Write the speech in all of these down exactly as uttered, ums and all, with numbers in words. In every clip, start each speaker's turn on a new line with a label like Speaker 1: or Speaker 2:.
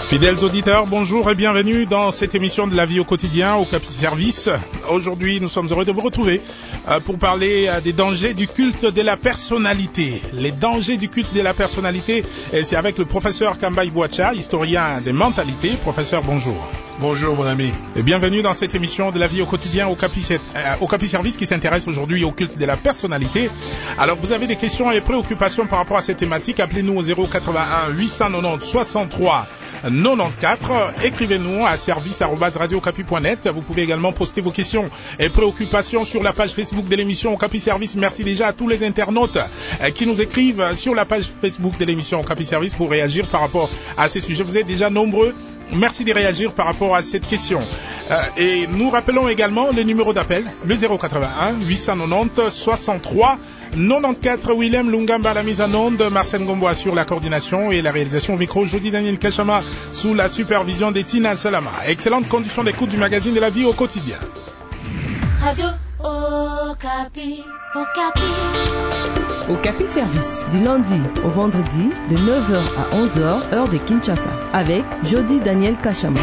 Speaker 1: Fidèles auditeurs, bonjour et bienvenue dans cette émission de la vie au quotidien au Capi Service. Aujourd'hui, nous sommes heureux de vous retrouver euh, pour parler euh, des dangers du culte de la personnalité. Les dangers du culte de la personnalité, et c'est avec le professeur Kamba Ibouacha, historien des mentalités. Professeur, bonjour.
Speaker 2: Bonjour mon ami.
Speaker 1: Et bienvenue dans cette émission de la vie au quotidien au Capi, euh, au Capi Service qui s'intéresse aujourd'hui au culte de la personnalité. Alors, vous avez des questions et préoccupations par rapport à cette thématique, appelez-nous au zéro quatre-vingt-un huit cent quatre-vingt-dix soixante-trois quatre-vingt-quatorze. Écrivez-nous à service arobase radio capi point net. Vous pouvez également poster vos questions et préoccupations sur la page Facebook de l'émission au Capi Service. Merci déjà à tous les internautes qui nous écrivent sur la page Facebook de l'émission au Capi Service pour réagir par rapport à ces sujets. Vous êtes déjà nombreux. Merci de réagir par rapport à cette question. Euh, et nous rappelons également le numéro d'appel, le zéro quatre-vingt-un huit cent quatre-vingt-dix soixante-trois quatre-vingt-quatorze. Willem Lungamba à la mise en onde, Marcel Ngombo sur la coordination et la réalisation au micro, Jody Daniel Kachama sous la supervision de Tina Salama. Excellente condition d'écoute du magazine de la vie au quotidien.
Speaker 3: Radio Okapi. Okapi.
Speaker 4: Au Capi Service, du lundi au vendredi, de neuf heures à onze heures, heure de Kinshasa, avec Jody Daniel Kachama.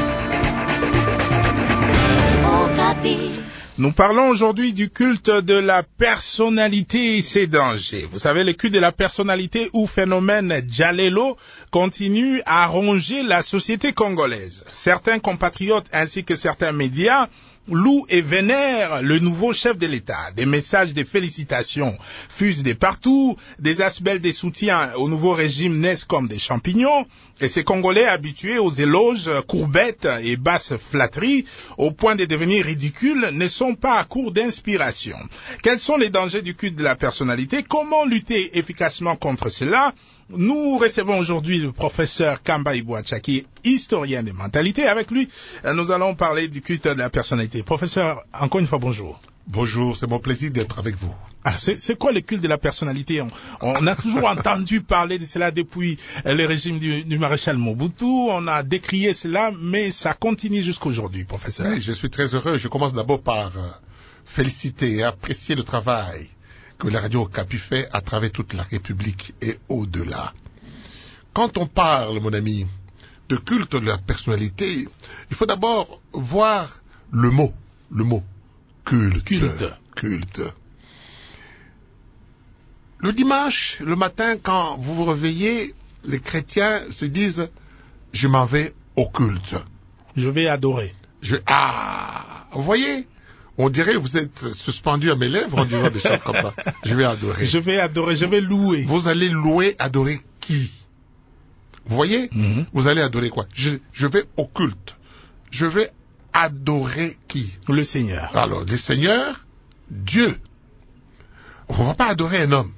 Speaker 3: Okapi.
Speaker 1: Nous parlons aujourd'hui du culte de la personnalité et ses dangers. Vous savez, le culte de la personnalité ou phénomène Djalelo continue à ronger la société congolaise. Certains compatriotes ainsi que certains médias louent et vénèrent le nouveau chef de l'État. Des messages de félicitations fusent de partout, des aspects de soutien au nouveau régime naissent comme des champignons, et ces Congolais habitués aux éloges, courbettes et basses flatteries, au point de devenir ridicules, ne sont pas à court d'inspiration. Quels sont les dangers du culte de la personnalité? Comment lutter efficacement contre cela? Nous recevons aujourd'hui le professeur Kamba Ibouacha, qui est historien des mentalités. Avec lui, nous allons parler du culte de la personnalité. Professeur, encore une fois, bonjour.
Speaker 2: Bonjour, c'est mon plaisir d'être avec vous.
Speaker 1: Alors, c'est, c'est quoi le culte de la personnalité? on, on a toujours entendu parler de cela depuis le régime du, du maréchal Mobutu. On a décrié cela, mais ça continue jusqu'aujourd'hui, professeur.
Speaker 2: Oui, je suis très heureux. Je commence d'abord par euh, féliciter et apprécier le travail que la radio Okapi fait à travers toute la République et au-delà. Quand on parle, mon ami, de culte de la personnalité, il faut d'abord voir le mot, le mot culte.
Speaker 1: Culte.
Speaker 2: Culte. Le dimanche, le matin, quand vous vous réveillez, les chrétiens se disent « je m'en vais au culte ».
Speaker 1: Je vais adorer.
Speaker 2: Je... Ah, vous voyez ? On dirait que vous êtes suspendu à mes lèvres en disant des choses comme ça. Je vais adorer.
Speaker 1: Je vais adorer, je vais louer.
Speaker 2: Vous allez louer, adorer qui? Vous voyez? Mm-hmm. Vous allez adorer quoi? je, je vais au culte. Je vais adorer qui?
Speaker 1: Le Seigneur.
Speaker 2: Alors, le Seigneur, Dieu. On ne va pas adorer un homme.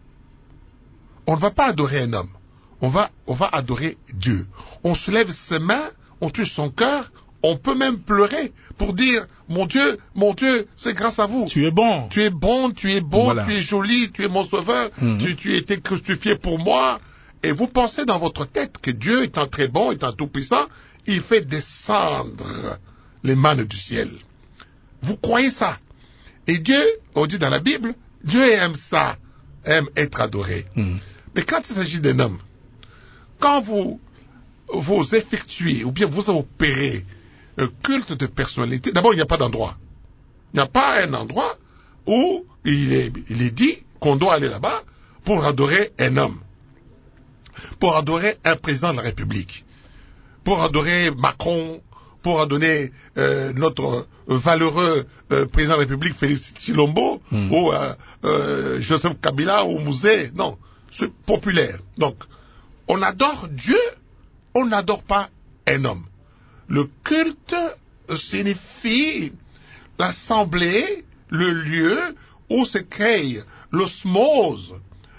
Speaker 2: On ne va pas adorer un homme. On va, on va adorer Dieu. On soulève ses mains, on touche son cœur. On peut même pleurer pour dire, mon Dieu, mon Dieu, c'est grâce à vous.
Speaker 1: Tu es bon.
Speaker 2: Tu es bon, tu es beau,
Speaker 1: voilà.
Speaker 2: Tu es joli, tu es mon sauveur, mm-hmm. tu, tu étais crucifié pour moi. Et vous pensez dans votre tête que Dieu étant très bon, étant tout puissant, il fait descendre les mannes du ciel. Vous croyez ça? Et Dieu, on dit dans la Bible, Dieu aime ça, aime être adoré. Mm-hmm. Mais quand il s'agit d'un homme, quand vous, vous effectuez, ou bien vous opérez un culte de personnalité, d'abord il n'y a pas d'endroit. Il n'y a pas un endroit où il est, il est dit qu'on doit aller là-bas pour adorer un homme, pour adorer un président de la République, pour adorer Macron, pour adorer euh, notre valeureux euh, président de la République Félix Tshilombo, mmh. ou euh, euh, Joseph Kabila ou Mouzé. Non, c'est populaire. Donc, on adore Dieu, on n'adore pas un homme. Le culte signifie l'assemblée, le lieu où se crée l'osmose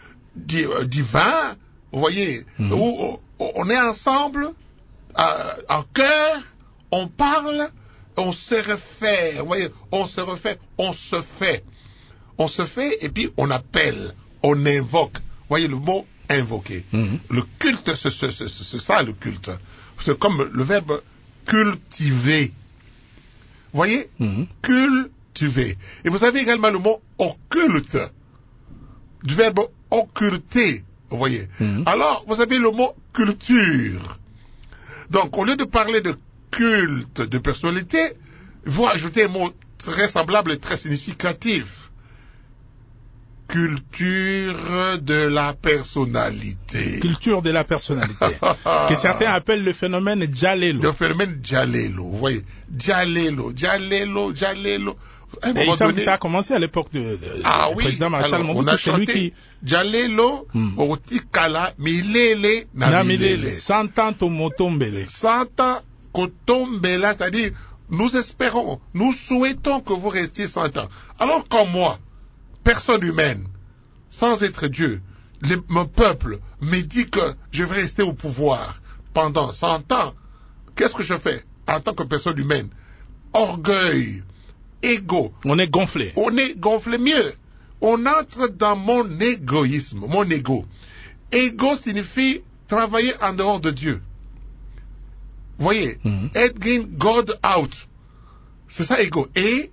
Speaker 2: divin, vous voyez, mmh. où on est ensemble, euh, en cœur, on parle, on se refait, vous voyez, on se refait, on se fait. On se fait et puis on appelle, on invoque. Vous voyez le mot invoquer. Mmh. Le culte, c'est, c'est, c'est, c'est ça le culte. C'est comme le verbe cultiver. Vous voyez? Mmh. Cultiver. Et vous avez également le mot occulte. Du verbe occulter. Vous voyez? Mmh. Alors, vous avez le mot culture. Donc, au lieu de parler de culte de personnalité, vous ajoutez un mot très semblable et très significatif. Culture de la personnalité.
Speaker 1: Culture de la personnalité. Que certains appellent le phénomène Jalelo.
Speaker 2: Le phénomène Jalelo, vous voyez. Jalelo, Jalelo, Jalelo.
Speaker 1: Et il semble que ça a commencé à l'époque de, de,
Speaker 2: ah,
Speaker 1: du
Speaker 2: oui.
Speaker 1: président Marshall Mobutu.
Speaker 2: On a
Speaker 1: c'est lui qui...
Speaker 2: Jalelo, hmm. Otikala, Milele,
Speaker 1: Namilele. Santan Tomotombele.
Speaker 2: Santa Kotombela, c'est-à-dire, nous espérons, nous souhaitons que vous restiez cent ans. Alors, comme moi, personne humaine, sans être Dieu, les, mon peuple me dit que je vais rester au pouvoir pendant cent ans. Qu'est-ce que je fais en tant que personne humaine? Orgueil, égo.
Speaker 1: On est gonflé.
Speaker 2: On est gonflé mieux. On entre dans mon égoïsme, mon égo. Égo signifie travailler en dehors de Dieu. Vous voyez, mm-hmm. Edging God out. C'est ça, égo. E,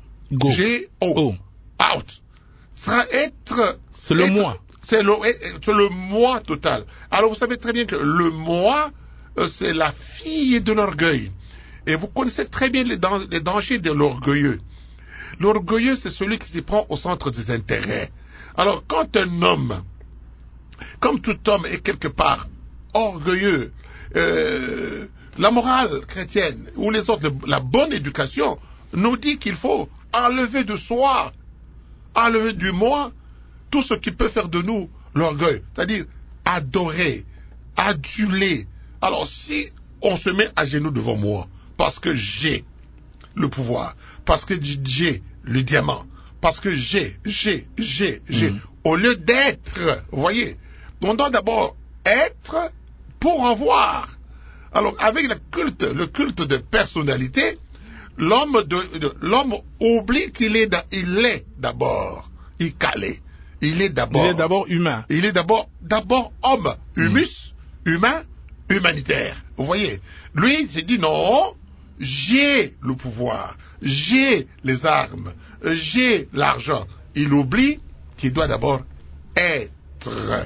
Speaker 2: G, O. Out. Ça va être...
Speaker 1: C'est le moi.
Speaker 2: C'est le, c'est le moi total. Alors, vous savez très bien que le moi, c'est la fille de l'orgueil. Et vous connaissez très bien les, dan- les dangers de l'orgueilleux. L'orgueilleux, c'est celui qui s'y prend au centre des intérêts. Alors, quand un homme, comme tout homme est quelque part orgueilleux, euh, la morale chrétienne ou les autres, la bonne éducation nous dit qu'il faut enlever de soi, enlever du moi, tout ce qui peut faire de nous l'orgueil. C'est-à-dire adorer, aduler. Alors, si on se met à genoux devant moi, parce que j'ai le pouvoir, parce que j'ai le diamant, parce que j'ai, j'ai, j'ai, j'ai, mmh. au lieu d'être, vous voyez, on doit d'abord être pour en voir. Alors, avec le culte, le culte de personnalité, l'homme de, de l'homme oublie qu'il est, il est d'abord, il calait. Il est d'abord.
Speaker 1: Il est d'abord humain.
Speaker 2: Il est d'abord, d'abord homme, humus, mmh. humain, humanitaire. Vous voyez, lui, il s'est dit non. J'ai le pouvoir, j'ai les armes, j'ai l'argent. Il oublie qu'il doit d'abord être.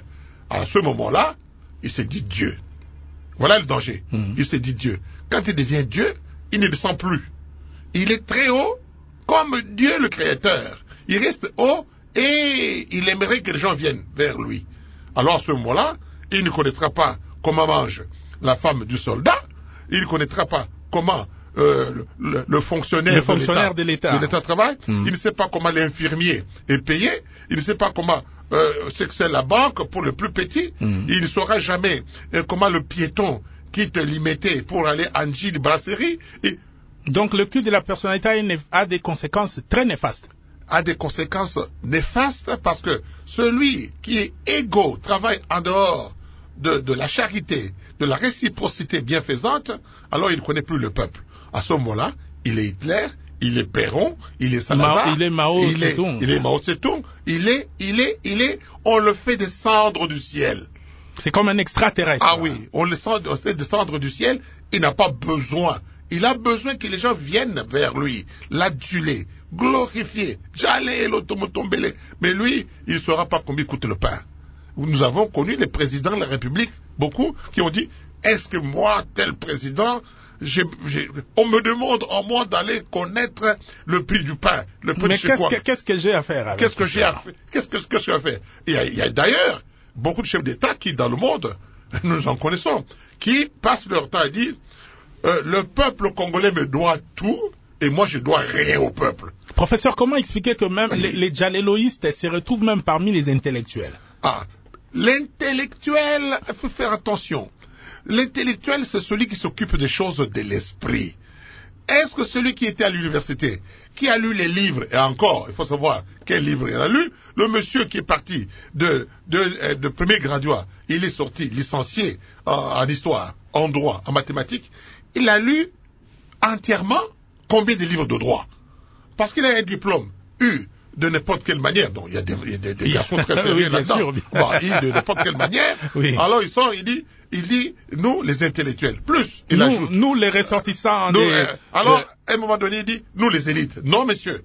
Speaker 2: À ce moment-là, il s'est dit Dieu. Voilà le danger. Mmh. Il s'est dit Dieu. Quand il devient Dieu, il ne descend plus. Il est très haut, comme Dieu le Créateur. Il reste haut et il aimerait que les gens viennent vers lui. Alors à ce moment-là, il ne connaîtra pas comment mange la femme du soldat. Il ne connaîtra pas comment Euh, le, le fonctionnaire,
Speaker 1: le fonctionnaire de l'État,
Speaker 2: de l'État travaille,
Speaker 1: mmh.
Speaker 2: il ne sait pas comment l'infirmier est payé, il ne sait pas comment euh, c'est que c'est la banque pour le plus petit, mmh. il ne saura jamais euh, comment le piéton quitte l'Imété pour aller à Njili Brasserie. Et...
Speaker 1: Donc le culte de la personnalité a des conséquences très néfastes.
Speaker 2: A des conséquences néfastes parce que celui qui est égaux travaille en dehors de, de la charité, de la réciprocité bienfaisante, alors il ne connaît plus le peuple. À ce moment-là, il est Hitler, il est Perron, il est Salazar,
Speaker 1: Ma, il est Mao
Speaker 2: il est,
Speaker 1: Tse-tung.
Speaker 2: il est Mao Tse-tung, il est, il est, il est, on le fait descendre du ciel.
Speaker 1: C'est comme un extraterrestre.
Speaker 2: Ah oui, on le fait descendre du ciel, il n'a pas besoin. Il a besoin que les gens viennent vers lui, l'aduler, glorifier, j'allais l'automotombele. Mais lui, il ne saura pas combien coûte le pain. Nous avons connu les présidents de la République, beaucoup, qui ont dit, est-ce que moi, tel président, J'ai, j'ai, on me demande en moi d'aller connaître le prix du pain, le prix
Speaker 1: Mais
Speaker 2: de
Speaker 1: qu'est-ce
Speaker 2: quoi.
Speaker 1: que, qu'est-ce que j'ai à faire avec
Speaker 2: Qu'est-ce que
Speaker 1: ça?
Speaker 2: j'ai à faire Qu'est-ce que, qu'est-ce que j'ai à faire il y, a, il y a d'ailleurs beaucoup de chefs d'État qui, dans le monde, nous en connaissons, qui passent leur temps à dire euh, le peuple congolais me doit tout et moi je dois rien au peuple.
Speaker 1: Professeur, comment expliquer que même les, les djaléloïstes se retrouvent même parmi les intellectuels?
Speaker 2: Ah, l'intellectuel, il faut faire attention. L'intellectuel, c'est celui qui s'occupe des choses de l'esprit. Est-ce que celui qui était à l'université, qui a lu les livres, et encore, il faut savoir quel livre il a lu, le monsieur qui est parti de, de, de premier graduat, il est sorti licencié en, en histoire, en droit, en mathématiques, il a lu entièrement combien de livres de droit? Parce qu'il a un diplôme eu de n'importe quelle manière. Donc, il y a des, il y a des, des garçons très sérieux
Speaker 1: oui,
Speaker 2: là-dedans.
Speaker 1: Sûr,
Speaker 2: bon, il de n'importe quelle manière.
Speaker 1: Oui.
Speaker 2: Alors, il sort, il dit, il dit, nous, les intellectuels. Plus, il
Speaker 1: nous,
Speaker 2: ajoute.
Speaker 1: Nous, les ressortissants.
Speaker 2: Nous,
Speaker 1: des,
Speaker 2: euh, alors,
Speaker 1: euh,
Speaker 2: à un moment donné, il dit, nous, les élites. Non, monsieur.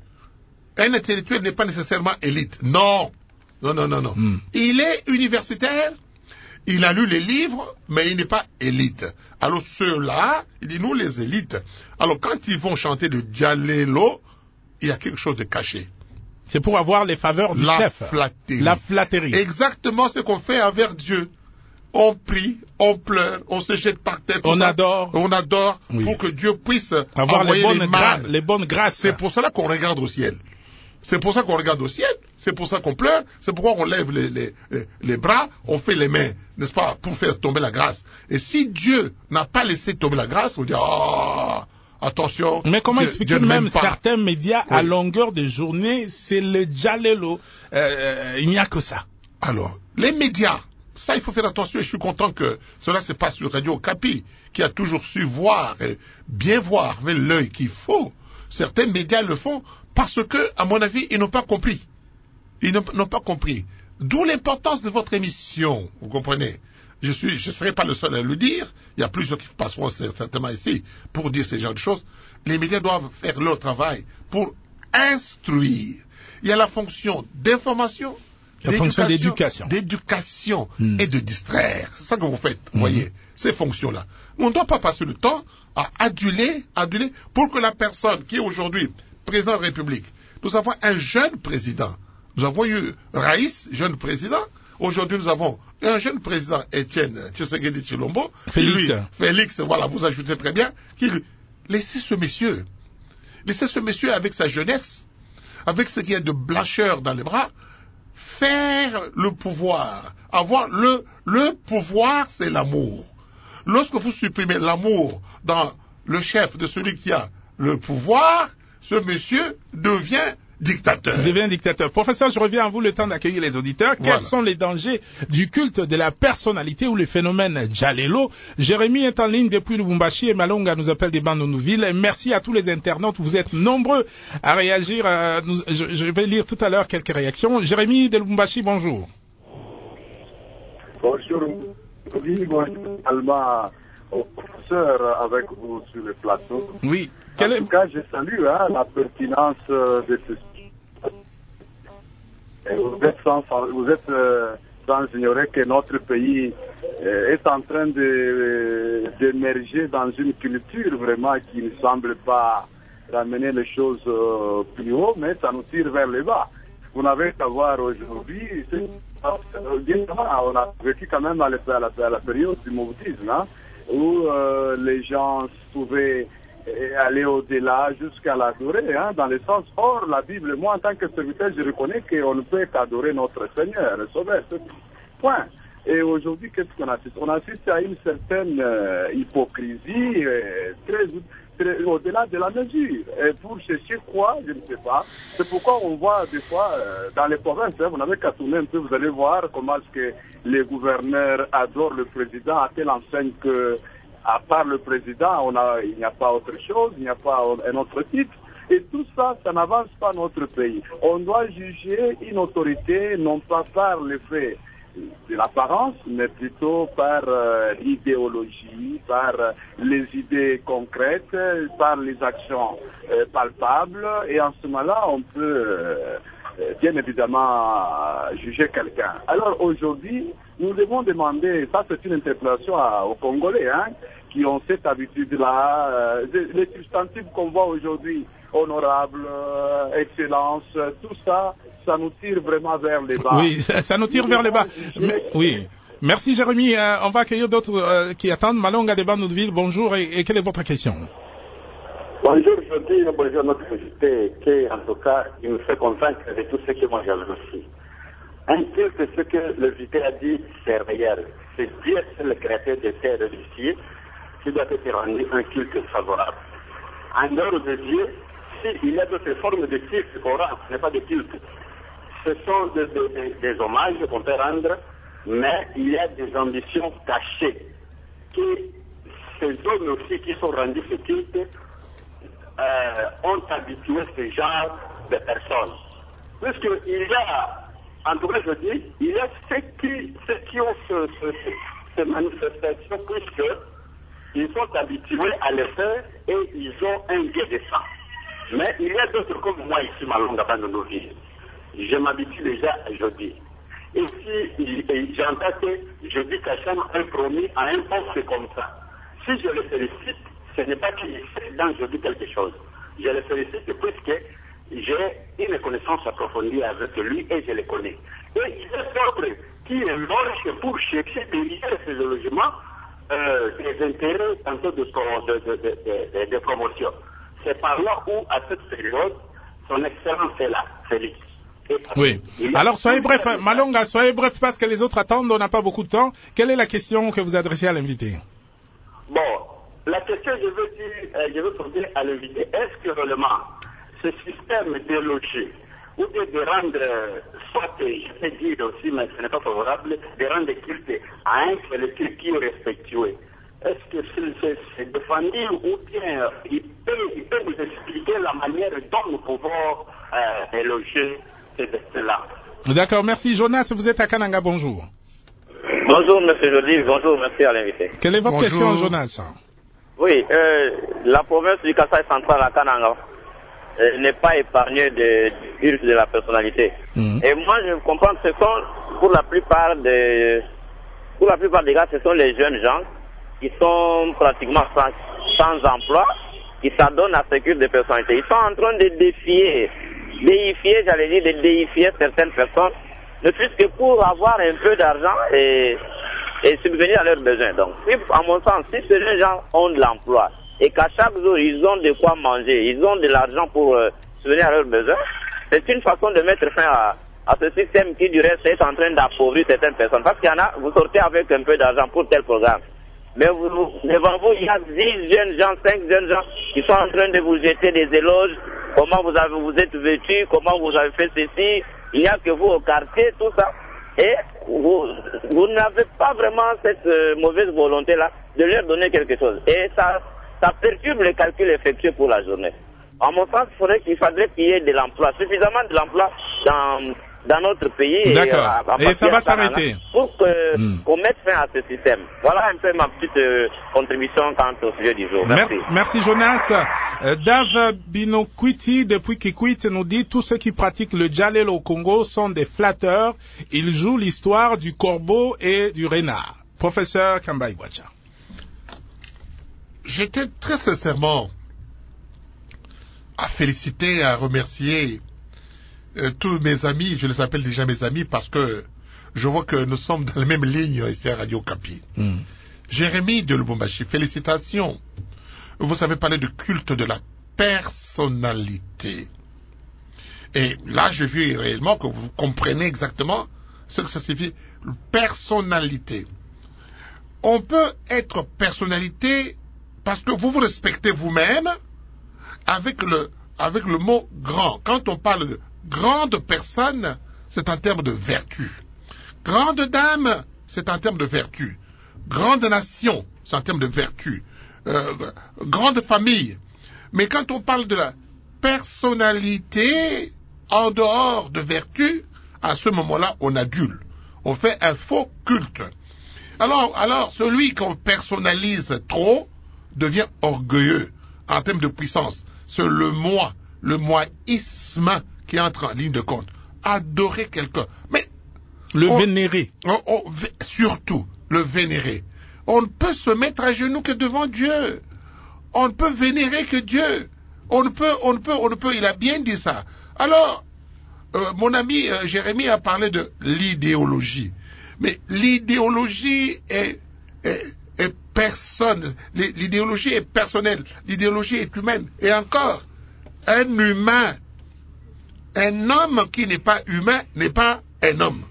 Speaker 2: Un intellectuel n'est pas nécessairement élite. Non. Non, non, non, non. Mm. Il est universitaire. Il a lu les livres, mais il n'est pas élite. Alors ceux-là, il dit nous les élites. Alors quand ils vont chanter de Djalelo, il y a quelque chose de caché.
Speaker 1: C'est pour avoir les faveurs du
Speaker 2: la
Speaker 1: chef.
Speaker 2: Flatterie.
Speaker 1: La flatterie.
Speaker 2: Exactement ce qu'on fait envers Dieu. On prie, on pleure, on se jette par terre.
Speaker 1: On
Speaker 2: ça.
Speaker 1: adore.
Speaker 2: On adore
Speaker 1: Oui.
Speaker 2: pour que Dieu puisse
Speaker 1: avoir
Speaker 2: envoyer
Speaker 1: les bonnes,
Speaker 2: les
Speaker 1: gra
Speaker 2: mannes.
Speaker 1: les bonnes grâces.
Speaker 2: C'est pour cela qu'on regarde au ciel. C'est pour ça qu'on regarde au ciel. C'est pour ça qu'on pleure. C'est pourquoi on lève les, les, les, les bras, on fait les mains, n'est-ce pas, pour faire tomber la grâce. Et si Dieu n'a pas laissé tomber la grâce, on dit ah. Attention.
Speaker 1: Mais comment
Speaker 2: Dieu,
Speaker 1: expliquer
Speaker 2: Dieu
Speaker 1: même
Speaker 2: pas.
Speaker 1: certains médias
Speaker 2: oui.
Speaker 1: à longueur de journée, c'est le Djalelo. Euh, il n'y a que ça.
Speaker 2: Alors, les médias, ça il faut faire attention et je suis content que cela se passe sur Radio Okapi, qui a toujours su voir, et bien voir avec l'œil qu'il faut. Certains médias le font parce que, à mon avis, ils n'ont pas compris. Ils n'ont pas compris. D'où l'importance de votre émission, vous comprenez. Je suis, je serai pas le seul à le dire. Il y a plusieurs qui passeront certainement ici pour dire ce genre de choses. Les médias doivent faire leur travail pour instruire. Il y a la fonction d'information,
Speaker 1: la fonction d'éducation,
Speaker 2: d'éducation
Speaker 1: mmh.
Speaker 2: et de distraire. C'est ça que vous faites, vous
Speaker 1: mmh.
Speaker 2: voyez, ces fonctions-là. On ne doit pas passer le temps à aduler, aduler, pour que la personne qui est aujourd'hui président de la République, nous avons un jeune président. Nous avons eu Raïs, jeune président. Aujourd'hui, nous avons un jeune président, Étienne Tshisekedi Tshilombo.
Speaker 1: Félix.
Speaker 2: Lui, Félix, voilà, vous ajoutez très bien. Qui lui, laissez ce monsieur, laissez ce monsieur avec sa jeunesse, avec ce qui est de blancheur dans les bras, faire le pouvoir. Avoir le, le pouvoir, c'est l'amour. Lorsque vous supprimez l'amour dans le chef de celui qui a le pouvoir, ce monsieur devient dictateur.
Speaker 1: Il devient dictateur. Professeur, je reviens à vous le temps d'accueillir les auditeurs. Voilà. Quels sont les dangers du culte de la personnalité ou le phénomène Djalelo? Jérémy est en ligne depuis Lubumbashi et Malonga nous appelle des Bandounouville. Merci à tous les internautes. Vous êtes nombreux à réagir. À nous, je, je vais lire tout à l'heure quelques réactions. Jérémy de Lubumbashi, bonjour.
Speaker 5: Bonjour. Oui, bonjour. Alma, au professeur avec vous sur le plateau.
Speaker 1: Oui.
Speaker 5: En
Speaker 1: Quel
Speaker 5: tout
Speaker 1: est...
Speaker 5: cas, je salue hein, la pertinence de ce Et vous êtes sans, vous êtes euh, sans ignorer que notre pays euh, est en train de d'émerger dans une culture vraiment qui ne semble pas ramener les choses euh, plus haut, mais ça nous tire vers le bas. Vous n'avez qu'à voir aujourd'hui, on a vécu quand même à la, à la, à la période du moutisme, hein, où euh, les gens pouvaient et aller au-delà jusqu'à l'adorer, hein, dans le sens, or, la Bible, moi, en tant que serviteur, je reconnais qu'on ne peut qu'adorer notre Seigneur, le Sauveur, point. Et aujourd'hui, qu'est-ce qu'on assiste? On assiste à une certaine euh, hypocrisie euh, très, très au-delà de la mesure. Et pour chercher quoi, je ne sais pas. C'est pourquoi on voit des fois, euh, dans les provinces, hein, vous n'avez qu'à tourner un peu, vous allez voir comment est-ce que les gouverneurs adorent le président à telle enseigne que à part le président, on a, il n'y a pas autre chose, il n'y a pas un autre titre. Et tout ça, ça n'avance pas notre pays. On doit juger une autorité non pas par l'effet de l'apparence, mais plutôt par euh, l'idéologie, par euh, les idées concrètes, par les actions euh, palpables. Et en ce moment-là, on peut euh, bien évidemment juger quelqu'un. Alors aujourd'hui, nous devons demander, ça c'est une interpellation à, aux Congolais, hein, qui ont cette habitude-là, euh, les substantifs qu'on voit aujourd'hui, honorable, euh, excellence, tout ça, ça nous tire vraiment vers les bas.
Speaker 1: Oui, ça, ça nous tire vers les bas. Mais, oui. Merci Jérémy. Euh, on va accueillir d'autres euh, qui attendent. Malonga de Bandounouville, bonjour. Et, et quelle est votre question?
Speaker 6: Bonjour, je dis bonjour à notre invité, qui en tout cas, il nous fait convaincre de tout ce que moi j'avais aussi. Un culte, ce que le invité a dit, c'est réel. C'est Dieu, c'est le créateur de terre et du ciel, qui doit être rendu un culte favorable. En dehors de Dieu, s'il y a d'autres formes de culte qu'on rend, ce n'est pas de culte. Ce sont des, des, des hommages qu'on peut rendre, mais il y a des ambitions cachées. Qui, ces hommes aussi qui sont rendus ce culte, euh, ont habitué ce genre de personnes. Puisqu'il y a, en tout cas je dis, il y a ceux qui, ceux qui ont ce, ce, ces manifestations, puisqu'ils sont habitués à le faire et ils ont un guet de sang. Mais il y a d'autres comme moi ici, Malonga Bandounouville. Je m'habitue déjà aujourd'hui. Et si et, et j'entends que je dis qu'Hacham a promis à un poste comme ça, si je le félicite, ce n'est pas qu'il sait dans je dis quelque chose. Je le félicite puisque j'ai une connaissance approfondie avec lui et je le connais. Et il y a d'autres qui logent pour chercher derrière ces logements euh, des intérêts tantôt de, de, de, de, de, de promotion. C'est par là où, à cette période, son excellence est là, Félix.
Speaker 1: Oui. Alors, soyez bref, Malonga, soyez bref parce que les autres attendent, on n'a pas beaucoup de temps. Quelle est la question que vous adressez à l'invité?
Speaker 6: Bon, la question, je veux dire, euh, je veux poser à l'invité, est-ce que réellement, ce système de loger, ou de, de rendre, euh, soit, je peux dire aussi, mais ce n'est pas favorable, de rendre culte à un seul culte qui est respectueux, est-ce que c'est défendu ou bien il peut, il peut nous expliquer la manière dont nous pouvons euh, éloger ces destins-là?
Speaker 1: D'accord, merci. Jonas, vous êtes à Kananga, bonjour.
Speaker 7: Bonjour, monsieur Jody, bonjour, merci à l'invité.
Speaker 1: Quelle est votre
Speaker 2: Bonjour.
Speaker 1: question, Jonas?
Speaker 7: Oui, euh, la province du Kasaï central à Kananga euh, n'est pas épargnée de, du culte de la personnalité. Mmh. Et moi, je comprends que ce sont, pour la plupart des, pour la plupart des gars, ce sont les jeunes gens qui sont pratiquement sans, sans emploi, qui s'adonnent à ce culte de personnalité. Ils sont en train de défier, déifier, j'allais dire, de déifier certaines personnes, ne fût-ce que pour avoir un peu d'argent et, et subvenir à leurs besoins. Donc, si, à mon sens, si ces gens ont de l'emploi et qu'à chaque jour, ils ont de quoi manger, ils ont de l'argent pour euh, subvenir à leurs besoins, c'est une façon de mettre fin à, à ce système qui, du reste, est en train d'appauvrir certaines personnes. Parce qu'il y en a, vous sortez avec un peu d'argent pour tel programme. Mais vous, devant vous, il y a dix jeunes gens, cinq jeunes gens qui sont en train de vous jeter des éloges. Comment vous avez, vous êtes vêtu, comment vous avez fait ceci. Il n'y a que vous au quartier, tout ça. Et vous, vous n'avez pas vraiment cette euh, mauvaise volonté-là de leur donner quelque chose. Et ça, ça perturbe les calculs effectués pour la journée. À mon sens, il faudrait qu'il faudrait qu'il y ait de l'emploi, suffisamment de l'emploi dans, dans notre pays.
Speaker 1: D'accord. Et, euh, et ça va s'arrêter.
Speaker 7: Pour que, mm. qu'on mette fin à ce système. Voilà un peu ma petite euh, contribution quant au sujet du jour. Merci.
Speaker 1: Merci, merci Jonas. Euh, Dave Binokwiti, depuis Kikwit, nous dit tous ceux qui pratiquent le djalel au Congo sont des flatteurs. Ils jouent l'histoire du corbeau et du renard. Professeur Kambai Bwacha.
Speaker 2: J'étais très sincèrement à féliciter, à remercier euh, tous mes amis, je les appelle déjà mes amis parce que je vois que nous sommes dans la même ligne ici à Radio Okapi. Mm. Jérémy de Lubumbashi, félicitations. Vous avez parlé de culte de la personnalité. Et là, je vu réellement que vous comprenez exactement ce que ça signifie, personnalité. On peut être personnalité parce que vous vous respectez vous-même avec le, avec le mot grand. Quand on parle de grande personne, c'est en termes de vertu. Grande dame, c'est en termes de vertu. Grande nation, c'est en termes de vertu. Euh, grande famille. Mais quand on parle de la personnalité, en dehors de vertu, à ce moment-là, on adule. On fait un faux culte. Alors, alors celui qu'on personnalise trop devient orgueilleux en termes de puissance. C'est le moi, le moisme qui entre en ligne de compte. Adorer quelqu'un. Mais
Speaker 1: le
Speaker 2: on,
Speaker 1: vénérer.
Speaker 2: On, on, surtout, le vénérer. On ne peut se mettre à genoux que devant Dieu. On ne peut vénérer que Dieu. On ne peut, on ne peut, on ne peut, il a bien dit ça. Alors, euh, mon ami euh, Jérémy a parlé de l'idéologie. Mais l'idéologie est, est, est personne. L'idéologie est personnelle. L'idéologie est humaine. Et encore, un humain, un homme qui n'est pas humain n'est pas un homme.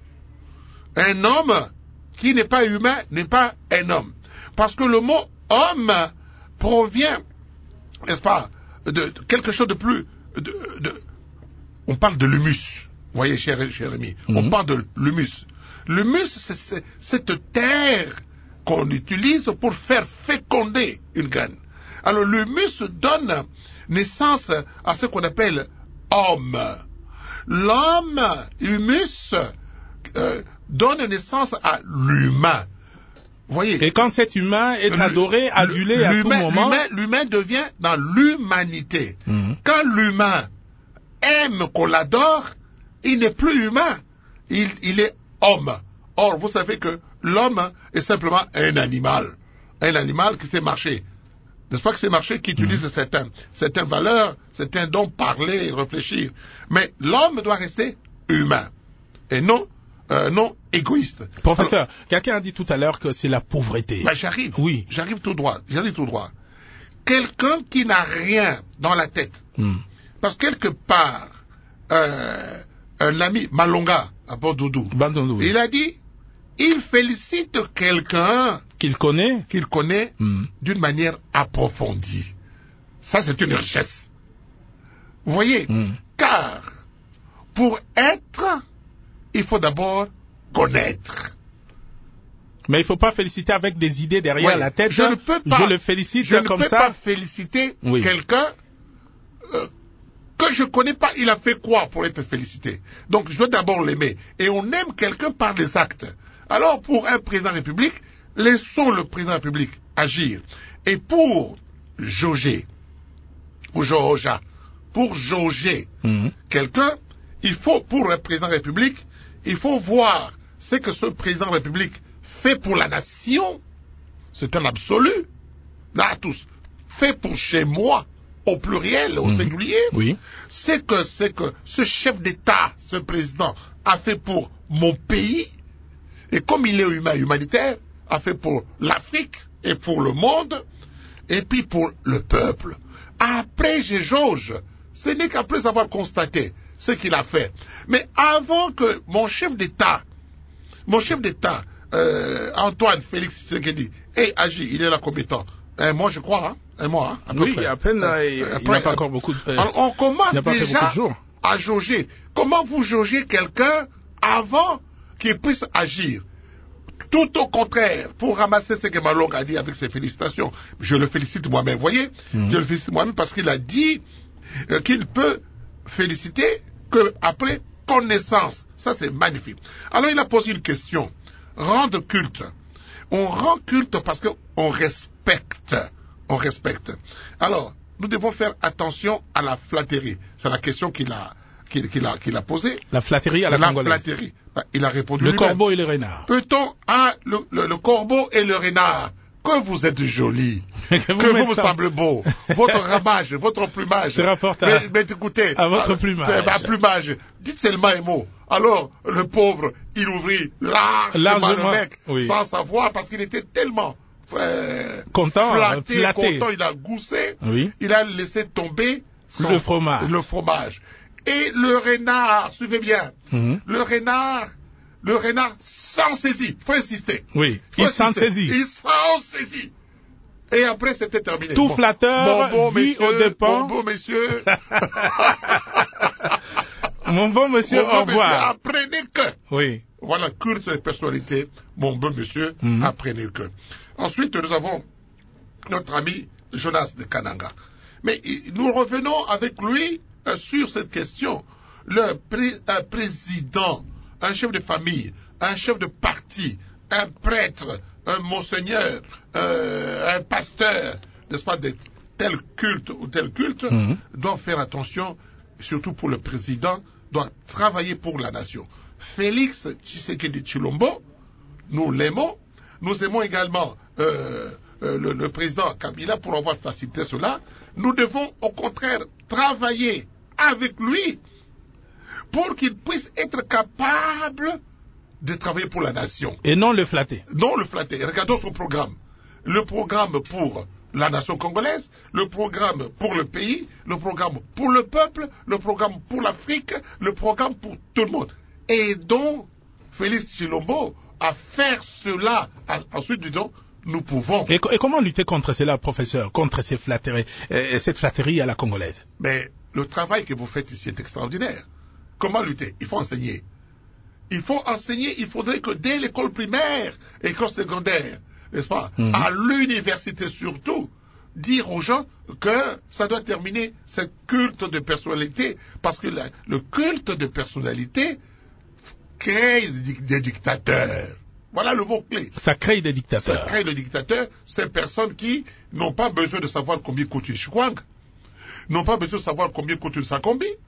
Speaker 2: Un homme qui n'est pas humain n'est pas un homme. Parce que le mot homme provient, n'est-ce pas, de, de quelque chose de plus... De, de, on parle de l'humus. Vous voyez, cher Jérémy, mm-hmm. On parle de l'humus. L'humus, c'est cette terre qu'on utilise pour faire féconder une graine. Alors l'humus donne naissance à ce qu'on appelle homme. L'homme, humus, euh, donne naissance à l'humain. Vous voyez.
Speaker 1: Et quand cet humain est adoré, adulé à tout moment...
Speaker 2: L'humain devient dans l'humanité. Mmh. Quand l'humain aime qu'on l'adore, il n'est plus humain. Il, il est homme. Or, vous savez que l'homme est simplement un animal. Un animal qui sait marcher. N'est-ce pas que c'est marcher qui utilise mmh. certaines, certaines valeurs, certains dons, parler, réfléchir. Mais l'homme doit rester humain et non, euh, non égoïste.
Speaker 1: Professeur, Alors, quelqu'un a dit tout à l'heure que c'est la pauvreté.
Speaker 2: Ben j'arrive.
Speaker 1: Oui.
Speaker 2: J'arrive tout droit. J'arrive tout droit. Quelqu'un qui n'a rien dans la tête. Mmh. Parce que quelque part, euh, un ami, Malonga, à Bordoudou,
Speaker 1: oui.
Speaker 2: il a dit, il félicite quelqu'un
Speaker 1: qu'il connaît,
Speaker 2: qu'il connaît mmh. d'une manière approfondie. Ça, c'est une richesse. Vous voyez, mmh. car pour être, il faut d'abord connaître.
Speaker 1: Mais il ne faut pas féliciter avec des idées derrière
Speaker 2: oui.
Speaker 1: la tête.
Speaker 2: Je ne peux pas.
Speaker 1: Je le félicite
Speaker 2: je
Speaker 1: comme
Speaker 2: ne peux
Speaker 1: ça.
Speaker 2: pas féliciter oui. quelqu'un euh, que je connais pas. Il a fait quoi pour être félicité? Donc, je dois d'abord l'aimer. Et on aime quelqu'un par les actes. Alors, pour un président de la République, laissons le président de la République agir. Et pour jauger, ou jauger, pour jauger mmh. quelqu'un, il faut, pour un président de la République, il faut voir ce que ce président de la République fait pour la nation. C'est un absolu. Là, à tous. Fait pour chez moi, au pluriel, au mmh. singulier.
Speaker 1: Oui.
Speaker 2: C'est que, c'est que ce chef d'État, ce président, a fait pour mon pays. Et comme il est humain, humanitaire, a fait pour l'Afrique et pour le monde, et puis pour le peuple. Après, je jauge. Ce n'est qu'après avoir constaté ce qu'il a fait. Mais avant que mon chef d'État, mon chef d'État, euh, Antoine Félix Tshisekedi, ait agi, il est là combien de temps? Un mois, je crois, hein? Un mois, hein? À peu
Speaker 1: oui,
Speaker 2: près.
Speaker 1: à peine, euh, il n'y a pas encore beaucoup de... Euh,
Speaker 2: Alors, on commence déjà
Speaker 1: de
Speaker 2: à jauger. Comment vous jaugez quelqu'un avant qu'il puisse agir? Tout au contraire, pour ramasser ce que Malonga a dit avec ses félicitations, je le félicite moi-même, voyez, mmh. je le félicite moi-même parce qu'il a dit euh, qu'il peut féliciter que après connaissance. Ça, c'est magnifique. Alors, il a posé une question. Rendre culte. On rend culte parce qu'on respecte. On respecte. Alors, nous devons faire attention à la flatterie. C'est la question qu'il a, qu'il, qu'il a, qu'il a posée.
Speaker 1: La flatterie à la, la congolaise. La flatterie.
Speaker 2: Ben, il a répondu.
Speaker 1: Le
Speaker 2: lui-même.
Speaker 1: corbeau et le renard.
Speaker 2: Peut-on, ah, le, le, le corbeau et le renard, que vous êtes joli, que vous, que vous me semblez beau, votre ramage, votre plumage.
Speaker 1: C'est rapporte à,
Speaker 2: mais, mais écoutez,
Speaker 1: à votre plumage.
Speaker 2: À, à plumage. Dites seulement un mot. Alors, le pauvre, il ouvrit largement, largement le bec, oui. sans savoir, parce qu'il était tellement euh,
Speaker 1: content,
Speaker 2: flatté,
Speaker 1: flatté.
Speaker 2: content, il a goussé,
Speaker 1: oui.
Speaker 2: il a laissé tomber son,
Speaker 1: le fromage.
Speaker 2: Le fromage. Et le renard, suivez bien, mm-hmm. le renard, le renard s'en saisit, faut insister.
Speaker 1: Oui, faut il s'en saisit.
Speaker 2: Il s'en saisit. Et après, c'était terminé.
Speaker 1: Tout
Speaker 2: bon,
Speaker 1: flatteur
Speaker 2: bon, bon,
Speaker 1: vit
Speaker 2: messieurs,
Speaker 1: au dépens.
Speaker 2: Mon beau monsieur.
Speaker 1: Mon bon monsieur,
Speaker 2: mon bon
Speaker 1: au revoir.
Speaker 2: Monsieur, apprenez que.
Speaker 1: Oui.
Speaker 2: Voilà, culte de personnalité, mon bon monsieur, mm-hmm. apprenez que. Ensuite, nous avons notre ami Jonas de Kananga. Mais nous revenons avec lui euh, sur cette question. Le pré un président, un chef de famille, un chef de parti, un prêtre, un monseigneur, euh, un pasteur, n'est-ce pas, de tel culte ou tel culte, mm-hmm. doit faire attention, surtout pour le président, doit travailler pour la nation. Félix Tshisekedi Tshilombo, nous l'aimons. Nous aimons également euh, euh, le, le président Kabila pour avoir facilité cela. Nous devons au contraire travailler avec lui pour qu'il puisse être capable de travailler pour la nation.
Speaker 1: Et non le flatter.
Speaker 2: Non le flatter. Regardons son programme. Le programme pour la nation congolaise, le programme pour le pays, le programme pour le peuple, le programme pour l'Afrique, le programme pour tout le monde. Aidons Félix Tshilombo à faire cela. Ensuite, disons, nous pouvons.
Speaker 1: Et, et comment lutter contre cela, professeur, contre ces flatteries, euh, cette flatterie à la congolaise?
Speaker 2: Mais le travail que vous faites ici est extraordinaire. Comment lutter? Il faut enseigner. Il faut enseigner, il faudrait que dès l'école primaire, école secondaire, n'est-ce pas, mmh. à l'université surtout, dire aux gens que ça doit terminer ce culte de personnalité, parce que la, le culte de personnalité crée des dictateurs. Voilà le mot-clé.
Speaker 1: Ça crée des dictateurs.
Speaker 2: Ça crée des dictateurs, ces personnes qui n'ont pas besoin de savoir combien coûte une chikwang, n'ont pas besoin de savoir combien coûte une sakombi,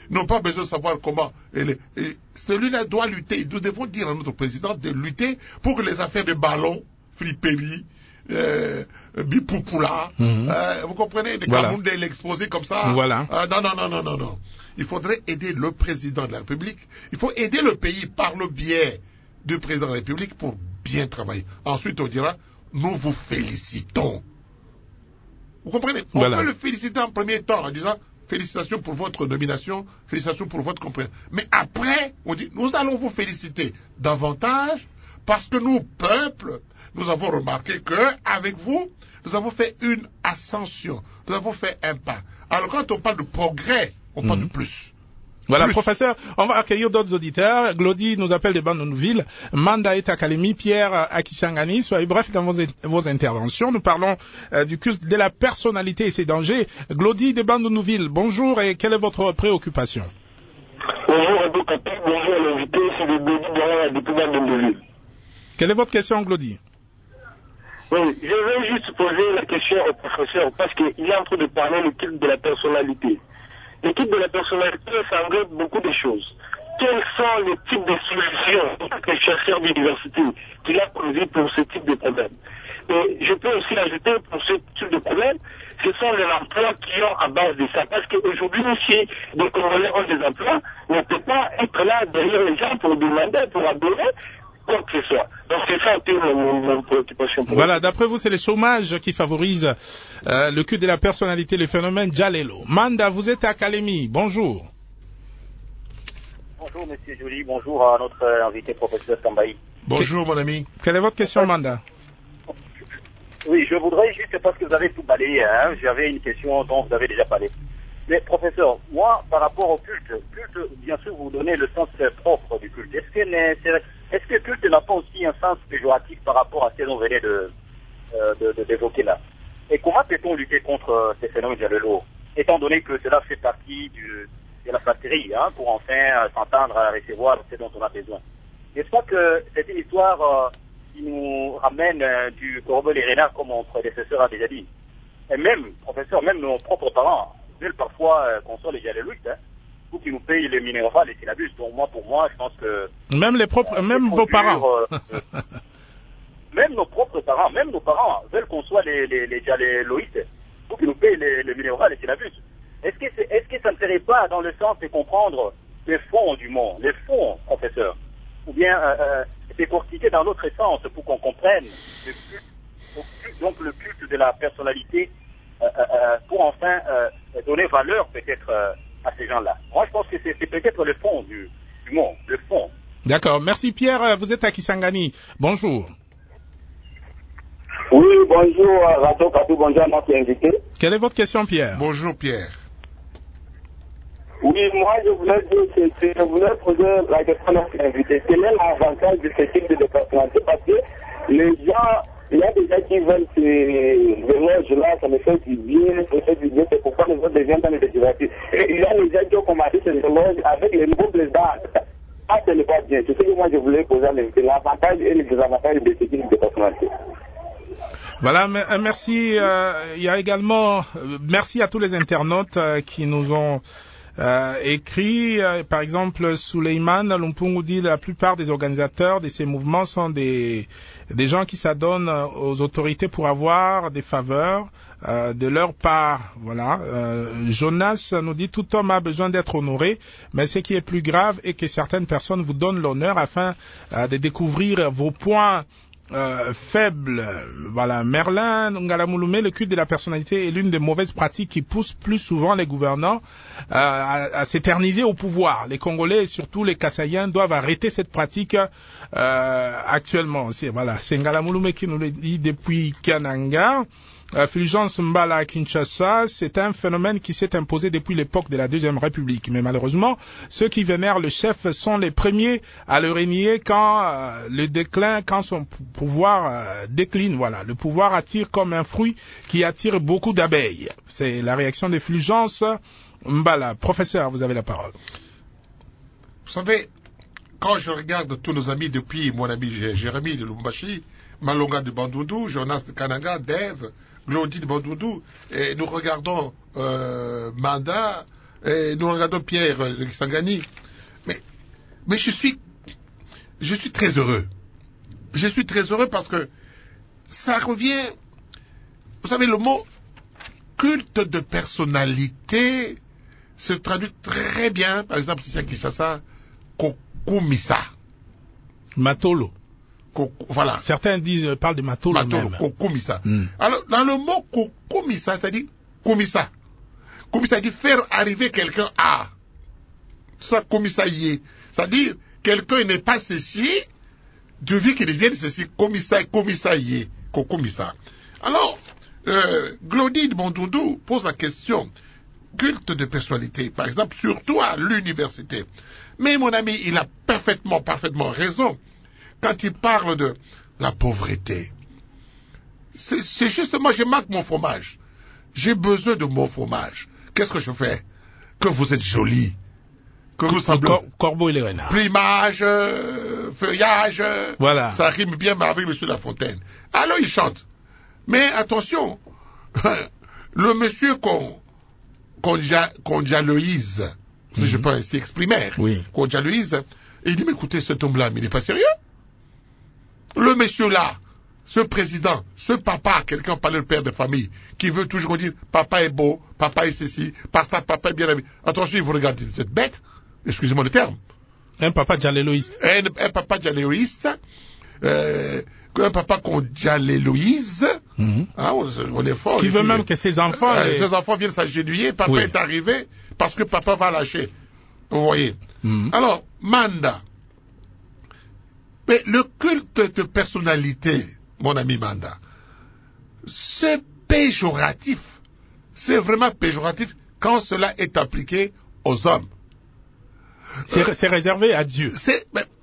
Speaker 2: Ils n'ont pas besoin de savoir comment. Celui-là doit lutter. Nous devons dire à notre président de lutter pour que les affaires de ballon, Fripéry, euh, Bipoupoula, mm-hmm. euh, vous comprenez, les voilà. Camerounais l'exposer comme ça.
Speaker 1: Voilà.
Speaker 2: Euh, non, non, non, non, non, non. Il faudrait aider le président de la République. Il faut aider le pays par le biais du président de la République pour bien travailler. Ensuite, on dira, nous vous félicitons. Vous comprenez? On voilà. peut le féliciter en premier temps en disant, félicitations pour votre nomination, félicitations pour votre compréhension. Mais après, on dit, nous allons vous féliciter davantage parce que nous, peuple, nous avons remarqué que avec vous, nous avons fait une ascension, nous avons fait un pas. Alors quand on parle de progrès, on mmh. parle de plus.
Speaker 1: Voilà,
Speaker 2: plus.
Speaker 1: Professeur, on va accueillir d'autres auditeurs. Glody nous appelle de Bandunville. Manda est Académie, Pierre Akisangani. Soyez bref dans vos, vos interventions. Nous parlons euh, du culte de la personnalité et ses dangers. Glody de Bandunville, bonjour et quelle est votre préoccupation?
Speaker 8: Bonjour à tous, bonjour à l'invité, c'est le Glody de depuis Bandunville.
Speaker 1: Quelle est votre question, Glody?
Speaker 8: Oui, je vais juste poser la question au professeur parce qu'il est en train de parler du culte de la personnalité. Le type de la personnalité, ça englobe beaucoup de choses. Quels sont les types de solutions que les chercheurs d'université qu'il a prévu pour ce type de problème? Et je peux aussi ajouter pour ce type de problème, ce sont les emplois qui ont à base de ça. Parce qu'aujourd'hui, si des Congolais ont des emplois, on ne peut pas être là derrière les gens pour demander, pour adonner, quoi que ce soit. Donc c'est ça un peu mon, mon préoccupation.
Speaker 1: Voilà, d'après vous, c'est le chômage qui favorise euh, le culte de la personnalité, le phénomène Jalelo. Manda, vous êtes à Kalemi, bonjour.
Speaker 9: Bonjour Monsieur Joly, bonjour à notre euh, invité professeur Kambaï.
Speaker 2: Bonjour mon ami.
Speaker 1: Quelle est votre question, Manda?
Speaker 9: Oui, je voudrais juste, parce que vous avez tout balayé, hein, j'avais une question dont vous avez déjà parlé. Mais professeur, moi, par rapport au culte, culte, bien sûr, vous donnez le sens propre du culte. Est-ce que, est-ce que le culte n'a pas aussi un sens péjoratif par rapport à ce que l'on venait de, euh, de, de, d'évoquer là? Et comment peut-on lutter contre euh, ces phénomènes de l'eau, étant donné que cela fait partie du, de la flatterie, hein, pour enfin euh, s'entendre à recevoir ce dont on a besoin? N'est-ce pas que c'est une histoire euh, qui nous ramène euh, du corbeau et renard, comme mon prédécesseur a déjà dit? Et même, professeur, même nos propres parents veulent parfois euh, qu'on soit les jaléloïdes, hein, pour qu'ils nous payent les minérales et les syllabus. Donc moi, pour moi, je pense que...
Speaker 1: Même les propres, euh, même vos dur, parents. Euh,
Speaker 9: même nos propres parents, même nos parents veulent qu'on soit les, les, les jaléloïdes pour qu'ils nous payent les, les minérales et les syllabus. Est-ce que, c'est, est-ce que ça ne serait pas dans le sens de comprendre les fonds du monde, les fonds, professeur, ou bien euh, euh, décortiquer dans l'autre sens pour qu'on comprenne le culte, donc le culte de la personnalité, euh, euh, pour enfin euh, donner valeur peut-être euh, à ces gens-là. Moi, je pense que c'est, c'est peut-être le fond du, du monde, le fond.
Speaker 1: D'accord. Merci Pierre. Vous êtes à Kisangani. Bonjour.
Speaker 8: Oui, bonjour Radio Kadou, bonjour à notre invité.
Speaker 1: Quelle est votre question, Pierre?
Speaker 2: Bonjour Pierre.
Speaker 8: Oui, moi je voulais dire que je voulais poser la question à notre invité. Quel est l'avantage de ce type de personnalité? Parce que les gens, il y a des gens qui veulent se véloger là, ça me fait du bien, ça me fait du bien, c'est pourquoi les autres deviennent dans les déjuratifs. Et il y a les gens qui ont commencé ce véloge avec les nouveaux présidents. Ah, ce n'est pas bien. C'est ce que moi je voulais poser à l'invité. L'avantage et les désavantages de ce type de personnalité.
Speaker 1: Voilà, merci. Euh, il y a également, euh, merci à tous les internautes euh, qui nous ont euh, écrit. Euh, par exemple, Souleyman Lumpungu dit la plupart des organisateurs de ces mouvements sont des des gens qui s'adonnent aux autorités pour avoir des faveurs euh, de leur part. Voilà. Euh, Jonas nous dit tout homme a besoin d'être honoré, mais ce qui est plus grave est que certaines personnes vous donnent l'honneur afin euh, de découvrir vos points Euh, faible. Voilà. Merlin Ngalamouloumé, le culte de la personnalité est l'une des mauvaises pratiques qui poussent plus souvent les gouvernants euh, à, à s'éterniser au pouvoir. Les Congolais et surtout les Kassaïens doivent arrêter cette pratique euh, actuellement. C'est, voilà, c'est Ngalamouloumé qui nous le dit depuis Kananga. Euh, Fulgence Mbala à Kinshasa, c'est un phénomène qui s'est imposé depuis l'époque de la Deuxième République. Mais malheureusement, ceux qui vénèrent le chef sont les premiers à le renier quand euh, le déclin, quand son pouvoir euh, décline. Voilà, le pouvoir attire comme un fruit qui attire beaucoup d'abeilles. C'est la réaction de Fulgence Mbala. Professeur, vous avez la parole.
Speaker 2: Vous savez, quand je regarde tous nos amis depuis mon ami Jérémy de Lubumbashi, Malonga de Bandundu, Jonas de Kananga, Dave, Glody de Bandundu, et nous regardons euh, Manda, et nous regardons Pierre de Kisangani. Mais, mais je suis, je suis très heureux. Je suis très heureux parce que ça revient, vous savez, le mot culte de personnalité se traduit très bien, par exemple, ici à Kinshasa, Kokumisa.
Speaker 1: Matolo.
Speaker 2: Voilà.
Speaker 1: Certains disent, parlent de Matolo,
Speaker 2: Matolo,
Speaker 1: même.
Speaker 2: Kokumisa.
Speaker 1: Mm.
Speaker 2: Alors, dans le mot Kokumisa, ça dit Komisa. Komisa, ça dit faire arriver quelqu'un à. Ça, Komisa y est. C'est-à-dire, quelqu'un n'est pas ceci, Dieu veut qu'il devienne ceci, Komisa, Komisa y est. Kokumisa. Alors, euh, Glody de Mondoudou pose la question, culte de personnalité, par exemple, surtout à l'université. Mais mon ami, il a parfaitement, parfaitement raison quand il parle de la pauvreté. C'est, c'est justement, je manque mon fromage. J'ai besoin de mon fromage. Qu'est-ce que je fais? Que vous êtes joli. Que vous semblez...
Speaker 1: Cor- Corbeau et les renards.
Speaker 2: Plumage, euh, feuillage.
Speaker 1: Voilà.
Speaker 2: Ça rime bien avec Monsieur Lafontaine. Alors il chante. Mais attention, le monsieur qu'on, qu'on, ja, qu'on jalouse, si mm-hmm. je peux ainsi exprimer,
Speaker 1: oui.
Speaker 2: qu'on jalouse, il dit, mais écoutez, cet homme-là, mais il n'est pas sérieux. Le monsieur-là, ce président, ce papa, quelqu'un parlait de père de famille, qui veut toujours dire, papa est beau, papa est ceci, papa, papa est bien habillé. Attention, il vous regarde, vous êtes bête, excusez-moi le terme.
Speaker 1: Un papa dialéloïste.
Speaker 2: Un, un papa dialéloïste, euh, un papa qu'on dialéloïse, mm-hmm. hein, on, on est fort.
Speaker 1: Qui
Speaker 2: ici,
Speaker 1: veut même que ses enfants...
Speaker 2: Euh,
Speaker 1: les...
Speaker 2: Ses enfants viennent s'agenouiller, papa oui. est arrivé, parce que papa va lâcher. Vous voyez. Mm-hmm. Alors, Manda. Mais le culte de personnalité, mon ami Manda, c'est péjoratif. C'est vraiment péjoratif quand cela est appliqué aux hommes.
Speaker 1: C'est, euh, c'est réservé à Dieu.
Speaker 2: C'est,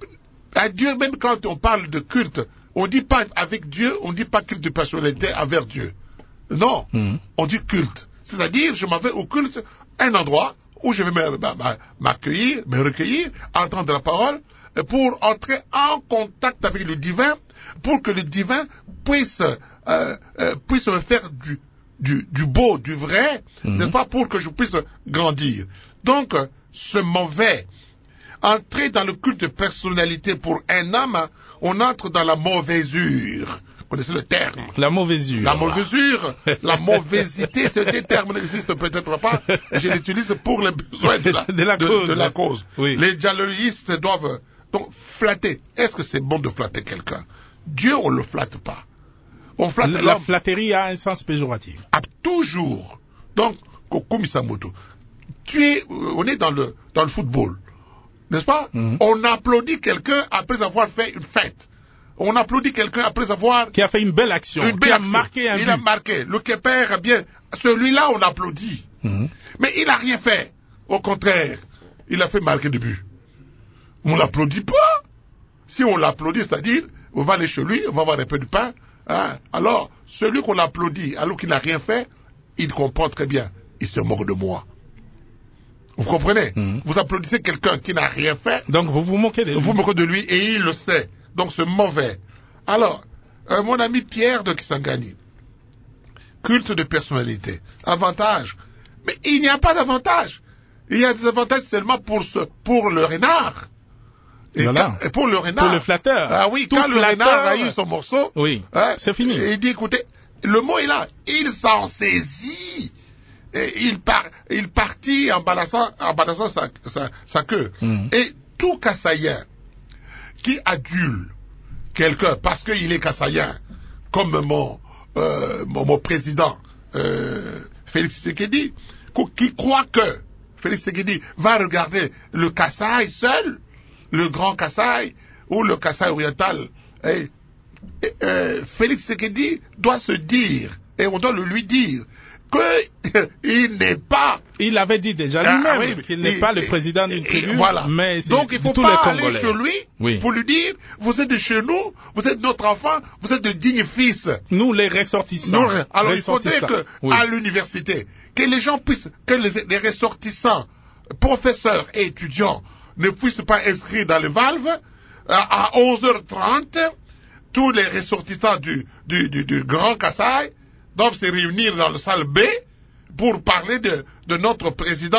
Speaker 2: à Dieu, même quand on parle de culte, on dit pas avec Dieu, on dit pas culte de personnalité envers Dieu. Non, mmh. on dit culte. C'est-à-dire, je m'en vais au culte, un endroit où je vais m'accueillir, me recueillir, entendre la parole, pour entrer en contact avec le divin, pour que le divin puisse, euh, euh, puisse me faire du, du, du beau, du vrai, mmh. n'est-ce pas, pour que je puisse grandir. Donc, ce mauvais, entrer dans le culte de personnalité pour un homme, on entre dans la mauvaisure. Vous connaissez le terme?
Speaker 1: La mauvaisure.
Speaker 2: La mauvaisure, la mauvaisité, ce terme n'existe peut-être pas. Je l'utilise pour les besoins de la,
Speaker 1: de la
Speaker 2: de,
Speaker 1: cause.
Speaker 2: De la cause.
Speaker 1: Oui.
Speaker 2: Les dialoguistes doivent donc flatter. Est-ce que c'est bon de flatter quelqu'un? Dieu, on le flatte pas. On flatte
Speaker 1: la,
Speaker 2: l'homme.
Speaker 1: La flatterie a un sens péjoratif.
Speaker 2: Ah, toujours. Donc, comme Isamoto, tu es, on est dans le dans le football, n'est-ce pas? Mm-hmm. On applaudit quelqu'un après avoir fait une fête. On applaudit quelqu'un après avoir...
Speaker 1: Qui a fait une belle action.
Speaker 2: Une belle
Speaker 1: qui
Speaker 2: action.
Speaker 1: a marqué un
Speaker 2: Il
Speaker 1: but.
Speaker 2: a marqué. Le Keper, bien, celui-là, on applaudit. Mm-hmm. Mais il n'a rien fait. Au contraire, il a fait marquer de but. On l'applaudit pas. Si on l'applaudit, c'est-à-dire, on va aller chez lui, on va avoir un peu de pain. Hein? Alors, celui qu'on applaudit, alors qu'il n'a rien fait, il comprend très bien. Il se moque de moi. Vous comprenez? Mm-hmm. Vous applaudissez quelqu'un qui n'a rien fait.
Speaker 1: Donc vous vous moquez de lui.
Speaker 2: Vous vous moquez de lui et il le sait. Donc c'est mauvais. Alors, euh, mon ami Pierre de Kisangani, culte de personnalité, avantage. Mais il n'y a pas d'avantage. Il y a des avantages seulement pour ce, pour le renard. Et,
Speaker 1: voilà.
Speaker 2: quand, et pour le renard.
Speaker 1: Pour le flatteur.
Speaker 2: Ah oui,
Speaker 1: Tout
Speaker 2: quand
Speaker 1: flatteur,
Speaker 2: le renard a eu son morceau.
Speaker 1: Oui.
Speaker 2: Hein,
Speaker 1: c'est fini.
Speaker 2: Il dit, écoutez, le mot est là. Il s'en saisit. Et il, part, il partit en balançant, en balançant sa, sa, sa queue. Mm. Et tout Kassaïen qui adule quelqu'un parce qu'il est Kassaïen, comme mon, euh, mon, mon président euh, Félix Tshisekedi, qui croit que Félix Tshisekedi va regarder le Kasaï seul, le grand Kasaï ou le Kasaï oriental. Et, et, euh, Félix Tshisekedi doit se dire, et on doit le lui dire, qu'il n'est pas...
Speaker 1: Il avait dit déjà lui-même
Speaker 2: ah, oui,
Speaker 1: qu'il n'est
Speaker 2: et,
Speaker 1: pas le
Speaker 2: et,
Speaker 1: président d'une tribu,
Speaker 2: voilà.
Speaker 1: mais c'est
Speaker 2: donc il faut
Speaker 1: tous
Speaker 2: pas
Speaker 1: les
Speaker 2: aller
Speaker 1: Congolais.
Speaker 2: chez lui
Speaker 1: oui.
Speaker 2: pour lui dire, vous êtes de chez nous, vous êtes notre enfant, vous êtes de dignes fils.
Speaker 1: Nous les ressortissants.
Speaker 2: Nous, alors
Speaker 1: ressortissants.
Speaker 2: il faudrait que
Speaker 1: oui.
Speaker 2: à l'université, que les gens puissent, que les, les ressortissants, professeurs et étudiants ne puissent pas inscrire dans les valves à, à onze heures trente, tous les ressortissants du, du, du, du Grand Kasaï doivent se réunir dans la salle B pour parler de, de notre président de,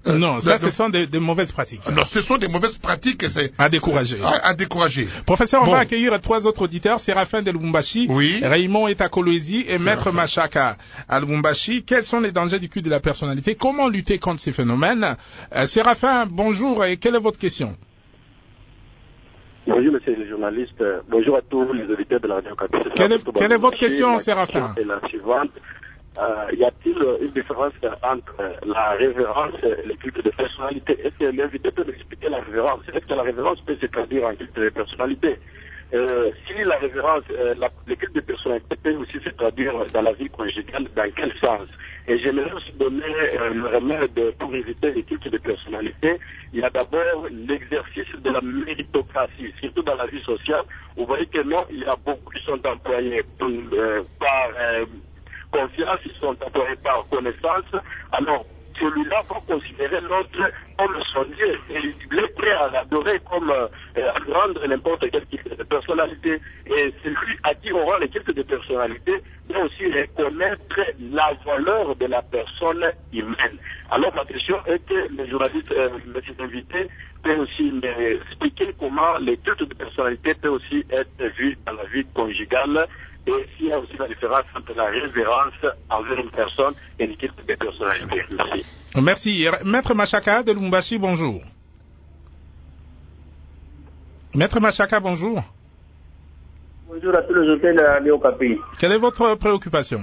Speaker 1: Euh, non, ça, ce sont des, des mauvaises pratiques.
Speaker 2: Non, ce sont des mauvaises pratiques et c'est...
Speaker 1: À décourager.
Speaker 2: À, à décourager.
Speaker 1: Professeur, on
Speaker 2: bon.
Speaker 1: va accueillir trois autres auditeurs, Séraphin de Lubumbashi,
Speaker 2: oui.
Speaker 1: Raymond Etakolwezi et Séraphin. Maître Machaka à Lubumbashi. Quels sont les dangers du culte de la personnalité? Comment lutter contre ces phénomènes? euh, Séraphin, bonjour, et quelle est votre question?
Speaker 10: Bonjour, monsieur le journaliste. Bonjour à tous les auditeurs de la radio Okapi.
Speaker 1: Quelle est, quelle est votre question, Séraphin?
Speaker 10: C'est la suivante. Euh, y a-t-il une différence entre la révérence et le culte de personnalité? Est-ce que l'invité peut expliquer la révérence? Est-ce que la révérence peut se traduire en culte de personnalité? Euh, si la révérence, euh, la, le culte de personnalité peut aussi se traduire dans la vie conjugale, dans quel sens? Et j'aimerais aussi donner euh, le remède pour éviter les cultes de personnalité. Il y a d'abord l'exercice de la méritocratie, surtout dans la vie sociale. Vous voyez que non, il y a beaucoup qui sont employés euh, par euh, confiance, ils sont employés par connaissance. Alors, celui-là faut considérer l'autre comme son Dieu. Et il est prêt à l'adorer comme euh, à rendre n'importe quel culte de personnalité. Et celui à qui on rend les cultes de personnalité doit aussi reconnaître la valeur de la personne humaine. Alors ma question est que les journalistes, euh, mes invités, peut aussi m'expliquer comment les cultes de personnalité peuvent aussi être vus dans la vie conjugale. Et s'il y a aussi la différence entre la révérence envers une personne et le culte de personnalité. Merci.
Speaker 1: Merci. Maître Machaka de Lubumbashi, bonjour. Maître Machaka, bonjour.
Speaker 11: Bonjour à tous les auditeurs de la radio Okapi.
Speaker 1: Quelle est votre préoccupation?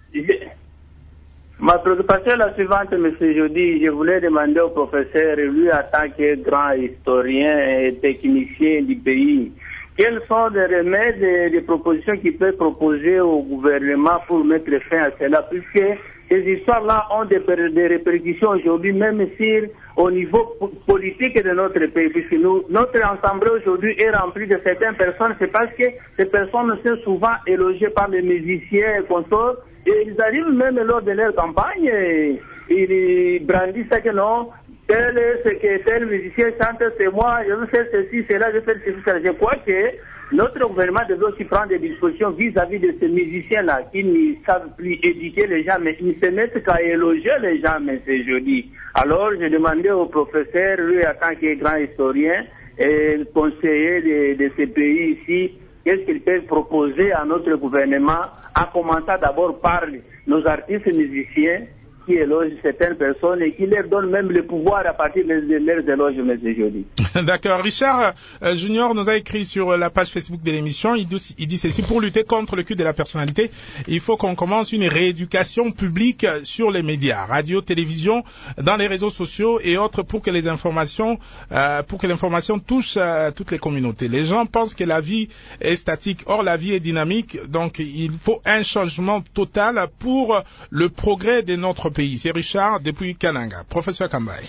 Speaker 11: Ma préoccupation est la suivante, monsieur Jody. Je voulais demander au professeur, lui, en tant que grand historien et technicien du pays, quels sont les remèdes et les propositions qu'il peut proposer au gouvernement pour mettre fin à cela, puisque ces histoires-là ont des, des répercussions aujourd'hui, même sur au niveau politique de notre pays, puisque nous, notre assemblée aujourd'hui est remplie de certaines personnes. C'est parce que ces personnes sont souvent élogées par les musiciens et consorts, et ils arrivent même lors de leur campagne, et ils brandissent ça que non, tel est ce que tel musicien chante, c'est moi, je veux faire ceci, cela, je veux faire ceci, cela. Je crois que notre gouvernement devrait aussi prendre des dispositions vis-à-vis de ces musiciens-là qui ne savent plus éduquer les gens, mais ils se mettent qu'à éloger les gens, mais c'est joli. Alors, je demandais au professeur, lui, en tant que grand historien et conseiller de, de ce pays ici, qu'est-ce qu'ils peuvent proposer à notre gouvernement, en commençant d'abord par nos artistes musiciens, qui éloge certaines personnes et qui leur donne même le pouvoir à partir de leurs éloges, M. Jody.
Speaker 1: D'accord. Richard euh, Junior nous a écrit sur la page Facebook de l'émission, il dit, il dit ceci: pour lutter contre le culte de la personnalité, il faut qu'on commence une rééducation publique sur les médias, radio, télévision, dans les réseaux sociaux et autres, pour que les informations, euh, pour que l'information touche euh, toutes les communautés. Les gens pensent que la vie est statique, or la vie est dynamique, donc il faut un changement total pour le progrès de notre pays. C'est Richard depuis Kananga. Professeur Kambaye.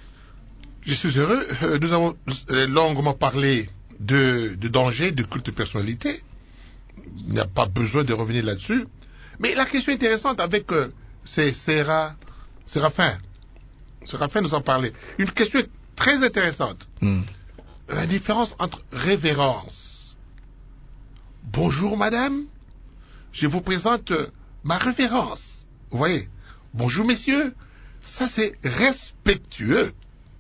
Speaker 2: Je suis heureux. Nous avons longuement parlé de, de danger, de culte de personnalité. Il n'y a pas besoin de revenir là-dessus. Mais la question intéressante avec euh, c'est Séra, Séraphin. Séraphin nous en parlait. Une question très intéressante. Mm. La différence entre révérence. Bonjour madame, je vous présente ma révérence. Vous voyez? Bonjour messieurs, ça c'est respectueux.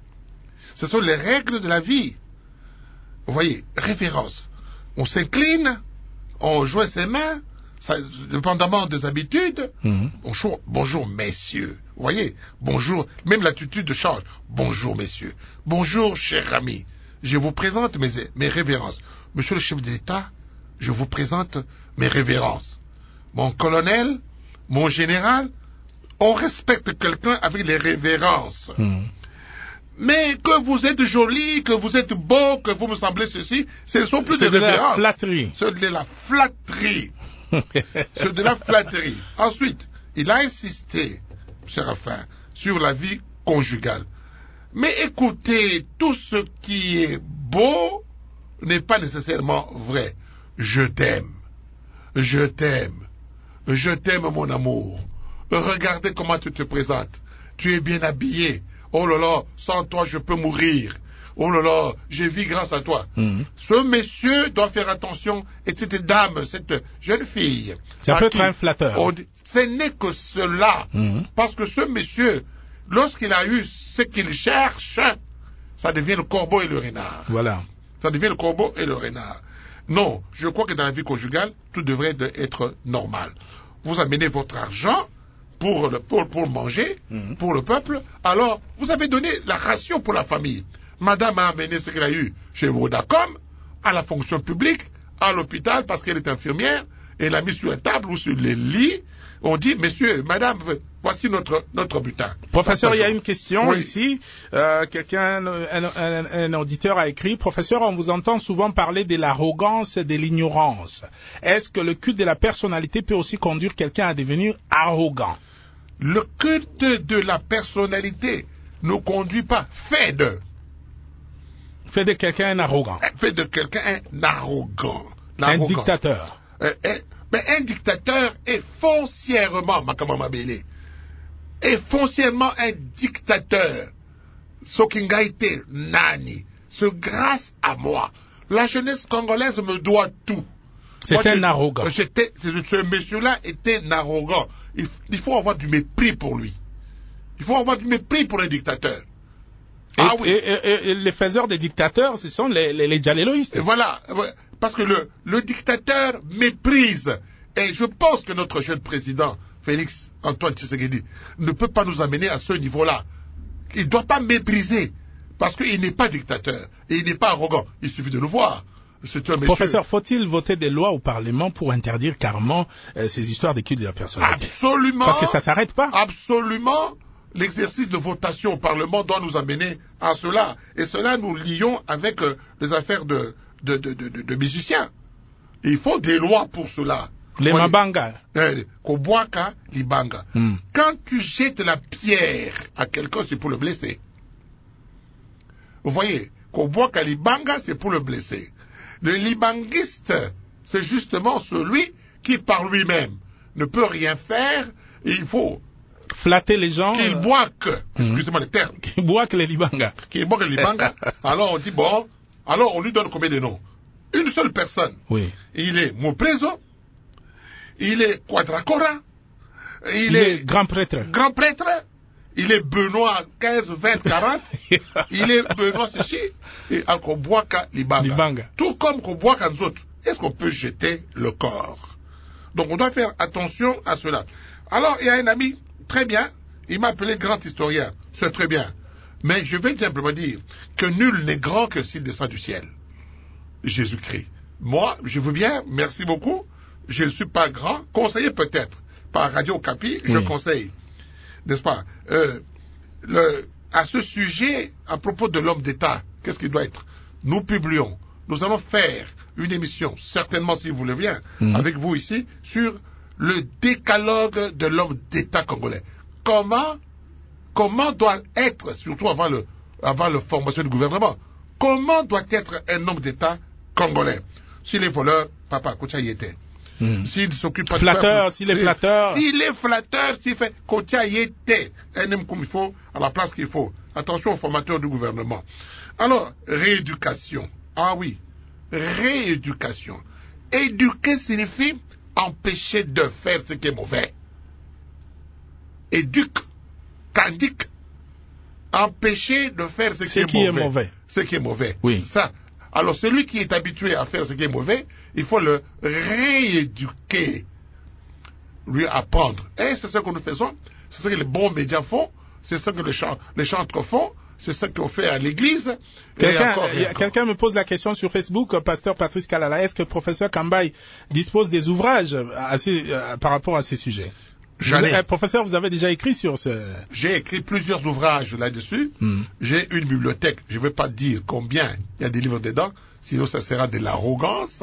Speaker 2: Ce sont les règles de la vie. Vous voyez, révérence. On s'incline, on joint ses mains, ça, dépendamment des habitudes. Mm-hmm. Bonjour, bonjour messieurs. Vous voyez, bonjour, même l'attitude change. Bonjour messieurs. Bonjour cher ami. Je vous présente mes, mes révérences. Monsieur le chef de l'État, je vous présente mes révérences. Mon colonel, mon général, on respecte quelqu'un avec les révérences. Mmh. Mais que vous êtes joli, que vous êtes beau, que vous me semblez ceci, ce ne sont plus des révérences.
Speaker 1: C'est de la flatterie.
Speaker 2: C'est de la flatterie. C'est de la flatterie. Ensuite, il a insisté, Séraphin, sur la vie conjugale. Mais écoutez, tout ce qui est beau n'est pas nécessairement vrai. Je t'aime. Je t'aime. Je t'aime, mon amour. Regardez comment tu te présentes. Tu es bien habillé. Oh là là, sans toi, je peux mourir. Oh là là, je vis grâce à toi. Mmh. Ce monsieur doit faire attention, et cette dame, cette jeune fille.
Speaker 1: Ça peut être un flatteur.
Speaker 2: Dit, ce n'est que cela. Mmh. Parce que ce monsieur lorsqu'il a eu ce qu'il cherche, ça devient le corbeau et le renard.
Speaker 1: Voilà.
Speaker 2: Ça devient le corbeau et le renard. Non, je crois que dans la vie conjugale, tout devrait être normal. Vous amenez votre argent pour, le, pour, pour manger, mmh. pour le peuple, alors vous avez donné la ration pour la famille. Madame a amené ce qu'elle a eu chez Vodacom, à la fonction publique, à l'hôpital, parce qu'elle est infirmière, et elle l'a mis sur la table ou sur les lits. On dit, monsieur, madame, voici notre, notre butin.
Speaker 1: Professeur, il y a une question
Speaker 2: oui.
Speaker 1: ici. Euh, quelqu'un, un, un, un auditeur a écrit, professeur, on vous entend souvent parler de l'arrogance et de l'ignorance. Est-ce que le culte de la personnalité peut aussi conduire quelqu'un à devenir arrogant?
Speaker 2: Le culte de la personnalité ne conduit pas, fait de.
Speaker 1: Fait de quelqu'un un arrogant.
Speaker 2: Fait de quelqu'un un arrogant.
Speaker 1: Un dictateur.
Speaker 2: Euh, euh, mais un dictateur est foncièrement, Makamama Bélé, est foncièrement un dictateur. Sokingaite Nani. Ce grâce à moi. La jeunesse congolaise me doit tout.
Speaker 1: C'est un arrogant.
Speaker 2: J'étais, ce monsieur-là était un arrogant. Il, il faut avoir du mépris pour lui. Il faut avoir du mépris pour un dictateur.
Speaker 1: Et,
Speaker 2: ah oui.
Speaker 1: Et, et, et les faiseurs des dictateurs, ce sont les, les, les djaléloïstes.
Speaker 2: Et voilà. Parce que le, le dictateur méprise. Et je pense que notre jeune président, Félix Antoine Tshisekedi, ne peut pas nous amener à ce niveau-là. Il ne doit pas mépriser. Parce qu'il n'est pas dictateur. Et il n'est pas arrogant. Il suffit de le voir. C'est un monsieur...
Speaker 1: Professeur, faut-il voter des lois au Parlement pour interdire carrément euh, ces histoires de culte de la personnalité?
Speaker 2: Absolument.
Speaker 1: Parce que ça ne s'arrête pas.
Speaker 2: Absolument. L'exercice de votation au Parlement doit nous amener à cela. Et cela, nous lions avec euh, les affaires de, de, de, de, de, de musiciens. Il faut des lois pour cela.
Speaker 1: Les
Speaker 2: Voyez,
Speaker 1: mabanga.
Speaker 2: Euh, Kobwaka, libanga. Hmm. Quand tu jettes la pierre à quelqu'un, c'est pour le blesser. Vous voyez, Kobwaka, libanga, c'est pour le blesser. Le libanguiste, c'est justement celui qui, par lui-même, ne peut rien faire. Et il faut
Speaker 1: flatter les gens.
Speaker 2: Qu'il
Speaker 1: euh...
Speaker 2: boit que, excusez-moi le terme.
Speaker 1: Qu'il boit que les libanga.
Speaker 2: Qu'il boit que les libanga. Alors on dit, bon, alors on lui donne combien de noms? Une seule personne.
Speaker 1: Oui.
Speaker 2: Il est Moprezo, il est Quadracora, il,
Speaker 1: il est,
Speaker 2: est
Speaker 1: grand prêtre.
Speaker 2: Grand prêtre, il est Benoît quinze, vingt, quarante, il est Benoît Séchi, et Alkoboaka Libanga.
Speaker 1: Libanga.
Speaker 2: Tout comme Koboaka nous autres. Est-ce qu'on peut jeter le corps? Donc on doit faire attention à cela. Alors il y a un ami, très bien, il m'a appelé grand historien, c'est très bien. Mais je vais simplement dire que nul n'est grand que s'il descend du ciel. Jésus-Christ. Moi, je veux bien, merci beaucoup. Je ne suis pas grand, conseiller peut-être. Par Radio Okapi, oui. Je conseille. N'est-ce pas? euh, le, À ce sujet, à propos de l'homme d'État, qu'est-ce qu'il doit être? Nous publions, nous allons faire une émission, certainement si vous voulez bien, mmh. avec vous ici, sur le décalogue de l'homme d'État congolais. Comment, comment doit être, surtout avant le, avant la formation du gouvernement, comment doit être un homme d'État congolais? S'il est voleur, papa, Koutia y était.
Speaker 1: Mmh.
Speaker 2: S'il s'occupe pas
Speaker 1: flatteur, s'il est flatteur.
Speaker 2: S'il est flatteur, s'il fait Koutia y était. Un homme comme il faut, à la place qu'il faut. Attention aux formateurs du gouvernement. Alors, rééducation. Ah oui, rééducation. Éduquer signifie empêcher de faire ce qui est mauvais. Éduque, candique, empêcher de faire ce,
Speaker 1: ce
Speaker 2: qui,
Speaker 1: qui
Speaker 2: est,
Speaker 1: est
Speaker 2: mauvais.
Speaker 1: mauvais.
Speaker 2: Ce qui est mauvais.
Speaker 1: Oui.
Speaker 2: Ça. Alors, celui qui est habitué à faire ce qui est mauvais, il faut le rééduquer, lui apprendre. Et c'est ce que nous faisons, c'est ce que les bons médias font, c'est ce que les, ch les chantres font, c'est ce qu'on fait à l'église.
Speaker 1: Quelqu'un quelqu'un me pose la question sur Facebook, pasteur Patrice Kalala, est-ce que professeur Kambaï dispose des ouvrages à ces, euh, par rapport à ces sujets? Vous, euh, professeur, vous avez déjà écrit sur ce...
Speaker 2: J'ai écrit plusieurs ouvrages là-dessus. Mm. J'ai une bibliothèque. Je ne vais pas dire combien il y a des livres dedans, sinon ça sera de l'arrogance.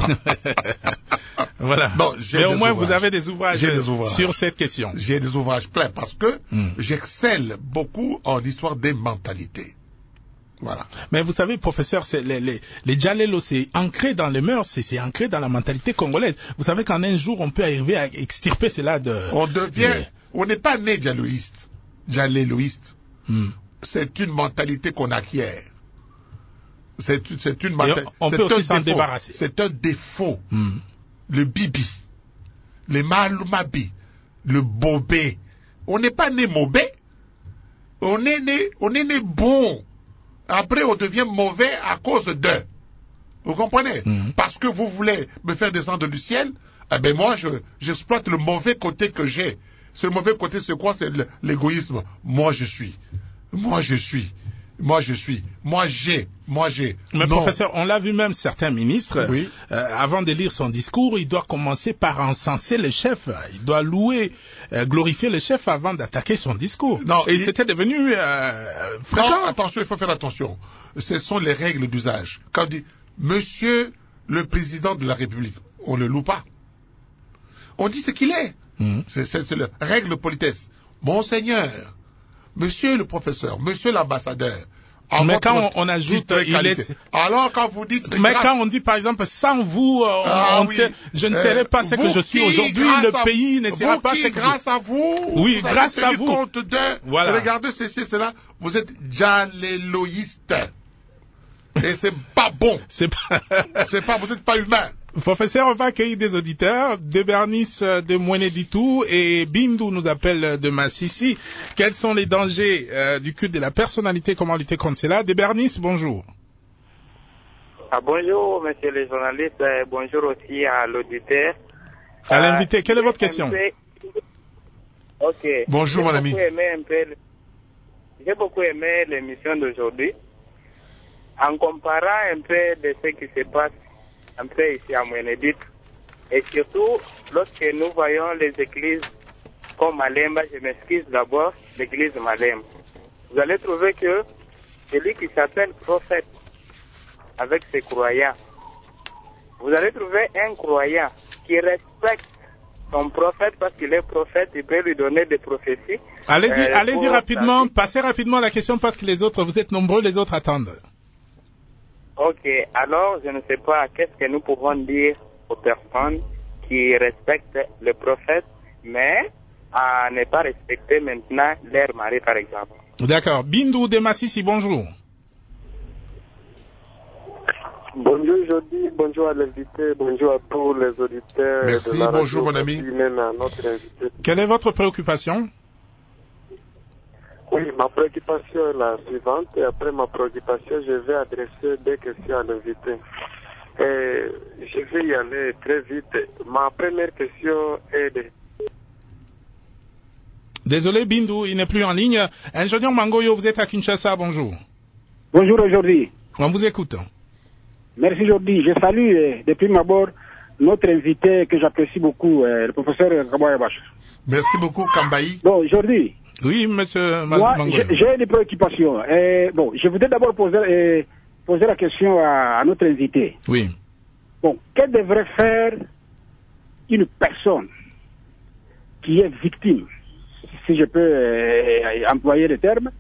Speaker 1: Voilà. Non, mais au moins, ouvrages. Vous avez des ouvrages,
Speaker 2: des ouvrages
Speaker 1: sur cette question.
Speaker 2: J'ai des ouvrages pleins parce que mm. j'excelle beaucoup en histoire des mentalités. Voilà.
Speaker 1: Mais vous savez, professeur, les, les, les Djalelo, c'est ancré dans les mœurs, c'est ancré dans la mentalité congolaise. Vous savez qu'en un jour, on peut arriver à extirper cela de...
Speaker 2: On devient... De... On n'est pas né djaloïste, djaléloïste. Hmm. C'est une mentalité qu'on acquiert. C'est une mentalité...
Speaker 1: On peut aussi s'en débarrasser.
Speaker 2: C'est un défaut. Hmm. Le bibi, le malumabi, le bobé. On n'est pas né mauvais. On est né, on est né bon. Après, on devient mauvais à cause d'eux. Vous comprenez? Mm-hmm. Parce que vous voulez me faire descendre du ciel, eh ben moi, je, j'exploite le mauvais côté que j'ai. Ce mauvais côté, c'est quoi? C'est l'égoïsme. Moi, je suis. Moi, je suis. Moi, je suis. Moi, j'ai. Moi, j'ai.
Speaker 1: Mais
Speaker 2: non.
Speaker 1: Professeur, on l'a vu même certains ministres,
Speaker 2: oui.
Speaker 1: euh, avant de lire son discours, il doit commencer par encenser le chef. Il doit louer, euh, glorifier le chef avant d'attaquer son discours.
Speaker 2: Non,
Speaker 1: Et
Speaker 2: il...
Speaker 1: c'était devenu euh, fréquent.
Speaker 2: Non, attention, il faut faire attention. Ce sont les règles d'usage. Quand on dit Monsieur le Président de la République, on ne le loue pas. On dit ce qu'il est. Mmh. C'est, c'est, c'est la règle de politesse. Monseigneur, Monsieur le professeur, Monsieur l'ambassadeur.
Speaker 1: Mais quand on, on ajoute, il est...
Speaker 2: Alors quand vous dites...
Speaker 1: Mais
Speaker 2: grâce...
Speaker 1: quand on dit par exemple, sans vous, on,
Speaker 2: ah,
Speaker 1: on
Speaker 2: oui.
Speaker 1: sait, je ne serai pas euh, ce que je suis aujourd'hui, le
Speaker 2: à...
Speaker 1: pays ne sera
Speaker 2: vous
Speaker 1: pas
Speaker 2: qui,
Speaker 1: ce que...
Speaker 2: grâce à vous,
Speaker 1: oui,
Speaker 2: vous
Speaker 1: grâce
Speaker 2: avez
Speaker 1: à
Speaker 2: tenu
Speaker 1: vous.
Speaker 2: compte de...
Speaker 1: Voilà.
Speaker 2: Regardez ceci, cela, vous êtes jalléloïste. Et c'est pas bon.
Speaker 1: C'est pas...
Speaker 2: c'est pas, vous n'êtes pas humain.
Speaker 1: Professeur, on va accueillir des auditeurs. De Bernice de Moueneditou et Bindou nous appelle de Massissi. Quels sont les dangers euh, du culte de la personnalité? Comment lutter contre cela? De Bernice, bonjour.
Speaker 12: Ah, bonjour, monsieur le journaliste. Euh, bonjour aussi à l'auditeur.
Speaker 1: À euh, l'invité, quelle est votre question?
Speaker 12: Peu... Ok.
Speaker 2: Bonjour, mon ami.
Speaker 12: Peu... J'ai beaucoup aimé l'émission d'aujourd'hui. En comparant un peu de ce qui se passe un peu ici à Moueneditou, et surtout lorsque nous voyons les églises comme Malemba, je m'excuse d'abord, l'église Malemba. Vous allez trouver que celui qui s'appelle prophète avec ses croyants, vous allez trouver un croyant qui respecte son prophète parce qu'il est prophète, il peut lui donner des prophéties.
Speaker 1: Allez-y,
Speaker 12: euh,
Speaker 1: allez-y rapidement, passez rapidement à la question parce que les autres, vous êtes nombreux, les autres attendent.
Speaker 12: Ok, alors je ne sais pas qu'est-ce que nous pouvons dire aux personnes qui respectent le prophète, mais à ne pas respecter maintenant leur mari, par exemple.
Speaker 1: D'accord. Bindou de Massissi, bonjour.
Speaker 13: Bonjour Jody, bonjour à l'invité, bonjour à tous les auditeurs.
Speaker 2: Merci,
Speaker 13: de la
Speaker 2: bonjour
Speaker 13: radio,
Speaker 2: mon ami.
Speaker 13: Même à notre invité.
Speaker 1: Quelle est votre préoccupation?
Speaker 13: Oui, ma préoccupation est la suivante. Et après ma préoccupation, je vais adresser des questions à l'invité. Et je vais y aller très vite. Ma première question est de...
Speaker 1: Désolé Bindou, il n'est plus en ligne. Ingénieur Mangoyo, vous êtes à Kinshasa, bonjour.
Speaker 14: Bonjour aujourd'hui.
Speaker 1: On vous écoute.
Speaker 14: Merci Jordi. Je salue euh, depuis ma bord notre invité que j'apprécie beaucoup, euh, le professeur Kaboya Bache.
Speaker 2: Merci beaucoup Kambaï.
Speaker 14: Bon, aujourd'hui.
Speaker 1: Oui, monsieur
Speaker 14: Moi,
Speaker 1: Mangoyo.
Speaker 14: J'ai des préoccupations. Euh, bon, je voudrais d'abord poser, euh, poser la question à, à notre invité.
Speaker 1: Oui.
Speaker 14: Bon, que devrait faire une personne qui est victime, si je peux euh, employer le terme,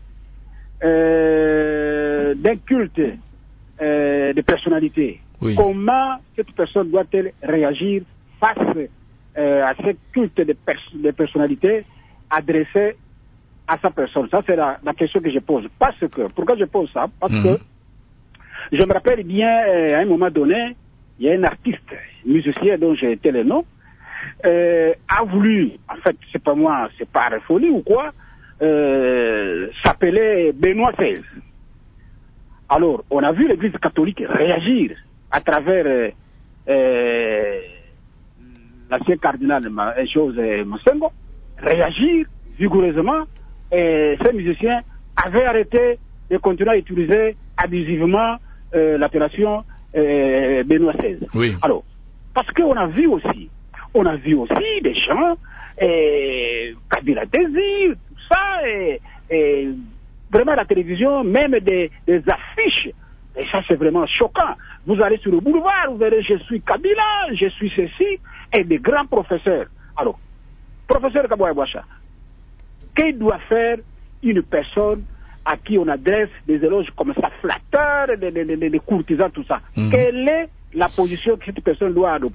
Speaker 14: euh, d'un culte euh, de personnalité. Oui. Comment cette personne doit-elle réagir face euh, à ce culte de, pers de personnalité adressé à sa personne? Ça, c'est la, la question que je pose. Parce que, pourquoi je pose ça? Parce mmh. que je me rappelle bien, euh, à un moment donné, il y a un artiste, musicien dont j'ai été le nom, euh, a voulu, en fait, c'est pas moi, c'est pas folie ou quoi, euh, s'appelait Benoît seize. Alors, on a vu l'Église catholique réagir à travers euh, euh, l'ancien cardinal José Mosengo, réagir vigoureusement, et ces musiciens avaient arrêté de continuer à utiliser abusivement euh, l'appellation euh, Benoît seize.
Speaker 1: Oui.
Speaker 14: Alors, parce qu'on a vu aussi, on a vu aussi des gens, et Kabila Désir, tout ça, et, et vraiment la télévision, même des, des affiches, et ça c'est vraiment choquant. Vous allez sur le boulevard, vous verrez je suis Kabila, je suis ceci, et des grands professeurs. Alors, professeur Kaboya Bouacha, qu'est-ce doit faire une personne à qui on adresse des éloges comme ça, flatteurs, des, des, des, des courtisans, tout ça? Mmh. Quelle est la position que cette personne doit adopter?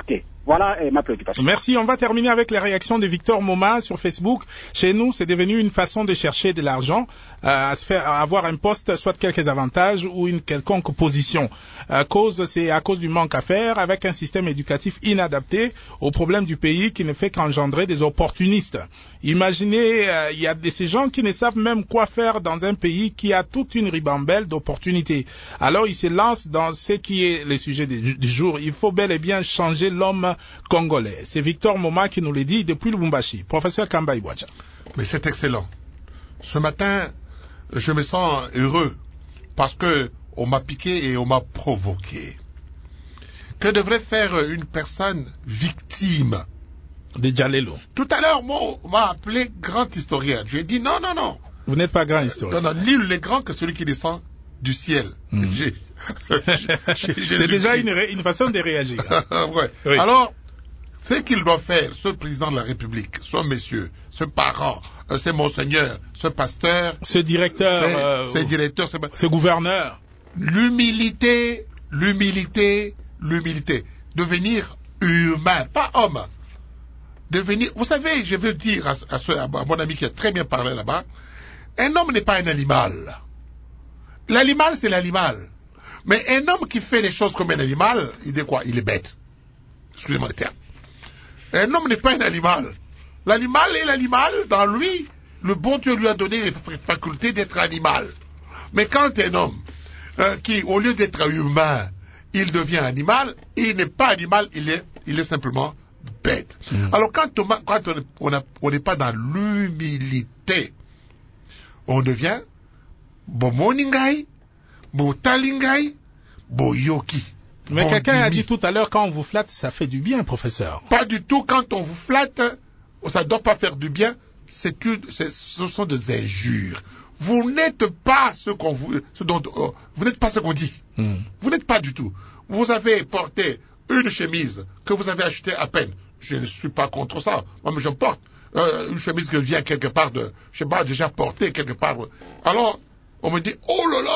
Speaker 14: Voilà eh, ma préoccupation.
Speaker 1: Merci. On va terminer avec les réactions de Victor Moma sur Facebook. Chez nous, c'est devenu une façon de chercher de l'argent, euh, à se faire, à avoir un poste, soit quelques avantages ou une quelconque position. À cause, c'est à cause du manque à faire, avec un système éducatif inadapté aux problèmes du pays qui ne fait qu'engendrer des opportunistes. Imaginez, euh, il y a de ces gens qui ne savent même quoi faire dans un pays qui a toute une ribambelle d'opportunités. Alors, ils se lancent dans ce qui est le sujet du, du jour. Il faut bel et bien changer l'homme congolais. C'est Victor Moma qui nous le dit depuis Lubumbashi. Professeur Kamba Ibwacha.
Speaker 2: Mais c'est excellent. Ce matin, je me sens heureux parce que on m'a piqué et on m'a provoqué. Que devrait faire une personne victime
Speaker 1: de Jalelo?
Speaker 2: Tout à l'heure, moi, on m'a appelé grand historien. J'ai dit non, non, non.
Speaker 1: Vous n'êtes pas grand historien.
Speaker 2: Non, non, nul n'est grand que celui qui descend du ciel. Mmh. J'ai,
Speaker 1: j'ai, j'ai c'est déjà une, ré, une façon de réagir.
Speaker 2: Ouais. Oui. Alors, ce qu'il doit faire, ce président de la République, ce monsieur, ce parent, euh, ce monseigneur, ce pasteur,
Speaker 1: ce directeur,
Speaker 2: ce,
Speaker 1: euh,
Speaker 2: ce directeur, ce,
Speaker 1: ce gouverneur,
Speaker 2: l'humilité, l'humilité, l'humilité, devenir humain, pas homme. Devenir, vous savez, je veux dire à, à, ce, à mon ami qui a très bien parlé là-bas, un homme n'est pas un animal. L'animal, c'est l'animal. Mais un homme qui fait les choses comme un animal, il est quoi? Il est bête. Excusez-moi le terme. Un homme n'est pas un animal. L'animal est l'animal. Dans lui, le bon Dieu lui a donné les facultés d'être animal. Mais quand un homme euh, qui, au lieu d'être humain, il devient animal, il n'est pas animal, il est, il est simplement bête. Mmh. Alors quand, on, quand on n'est pas dans l'humilité, on devient Bomoningai, Botalingai, Boyoki.
Speaker 1: Mais
Speaker 2: bon
Speaker 1: quelqu'un
Speaker 2: dimi.
Speaker 1: a dit tout à l'heure, quand on vous flatte, ça fait du bien, professeur.
Speaker 2: Pas du tout. Quand on vous flatte, ça ne doit pas faire du bien. C'est que, c'est, ce sont des injures. Vous n'êtes pas ce qu'on vous, ce dont, oh, vous n'êtes pas ce qu'on dit. Mm. Vous n'êtes pas du tout. Vous avez porté une chemise que vous avez achetée à peine. Je ne suis pas contre ça. Moi, mais je porte euh, une chemise qui vient quelque part de, je sais pas, déjà portée quelque part. Alors, on me dit, oh là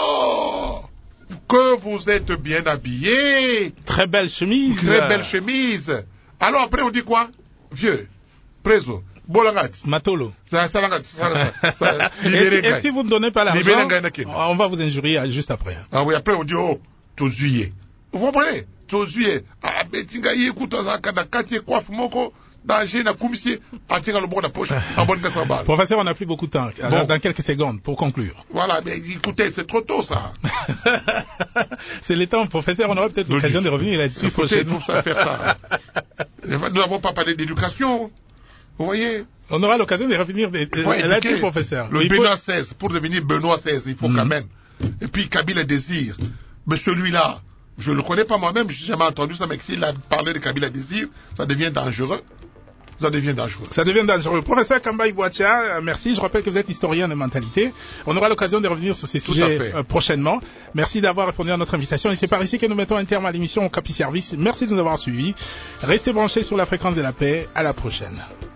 Speaker 2: là, que vous êtes bien habillé.
Speaker 1: Très belle chemise.
Speaker 2: Très belle chemise. Alors après, on dit quoi? Vieux, préso, bolangat.
Speaker 1: Matolo.
Speaker 2: Ça, ça, ça, ça, ça,
Speaker 1: et, et si vous ne donnez pas l'argent, on va vous injurier juste après.
Speaker 2: Ah oui, après on dit, oh, tozuye. Vous comprenez? Tozuye. Ah, betinga yi kutoza kada kati coiffe moko.
Speaker 1: Professeur, on n'a plus beaucoup de temps. Bon. Dans quelques secondes, pour conclure.
Speaker 2: Voilà, mais écoutez, c'est trop tôt, ça.
Speaker 1: C'est le temps, professeur. On aura peut-être l'occasion de revenir là-dessus prochainement.
Speaker 2: Pour ça faire ça. Nous n'avons pas parlé d'éducation. Vous voyez?
Speaker 1: On aura l'occasion de revenir là-dessus, professeur.
Speaker 2: Le Benoît seize, pour devenir Benoît seize, il faut mmh. quand même. Et puis, Kabila désir. Mais celui-là, je ne le connais pas moi-même, je n'ai jamais entendu ça, mais s'il a parlé de Kabila désir, ça devient dangereux. Ça devient dangereux.
Speaker 1: Ça devient dangereux. Professeur Kamba Ibwacha, merci. Je rappelle que vous êtes historien de mentalité. On aura l'occasion de revenir sur ces sujets euh, prochainement. Merci d'avoir répondu à notre invitation. Et c'est par ici que nous mettons un terme à l'émission Okapi Service. Merci de nous avoir suivis. Restez branchés sur la fréquence de la paix. À la prochaine.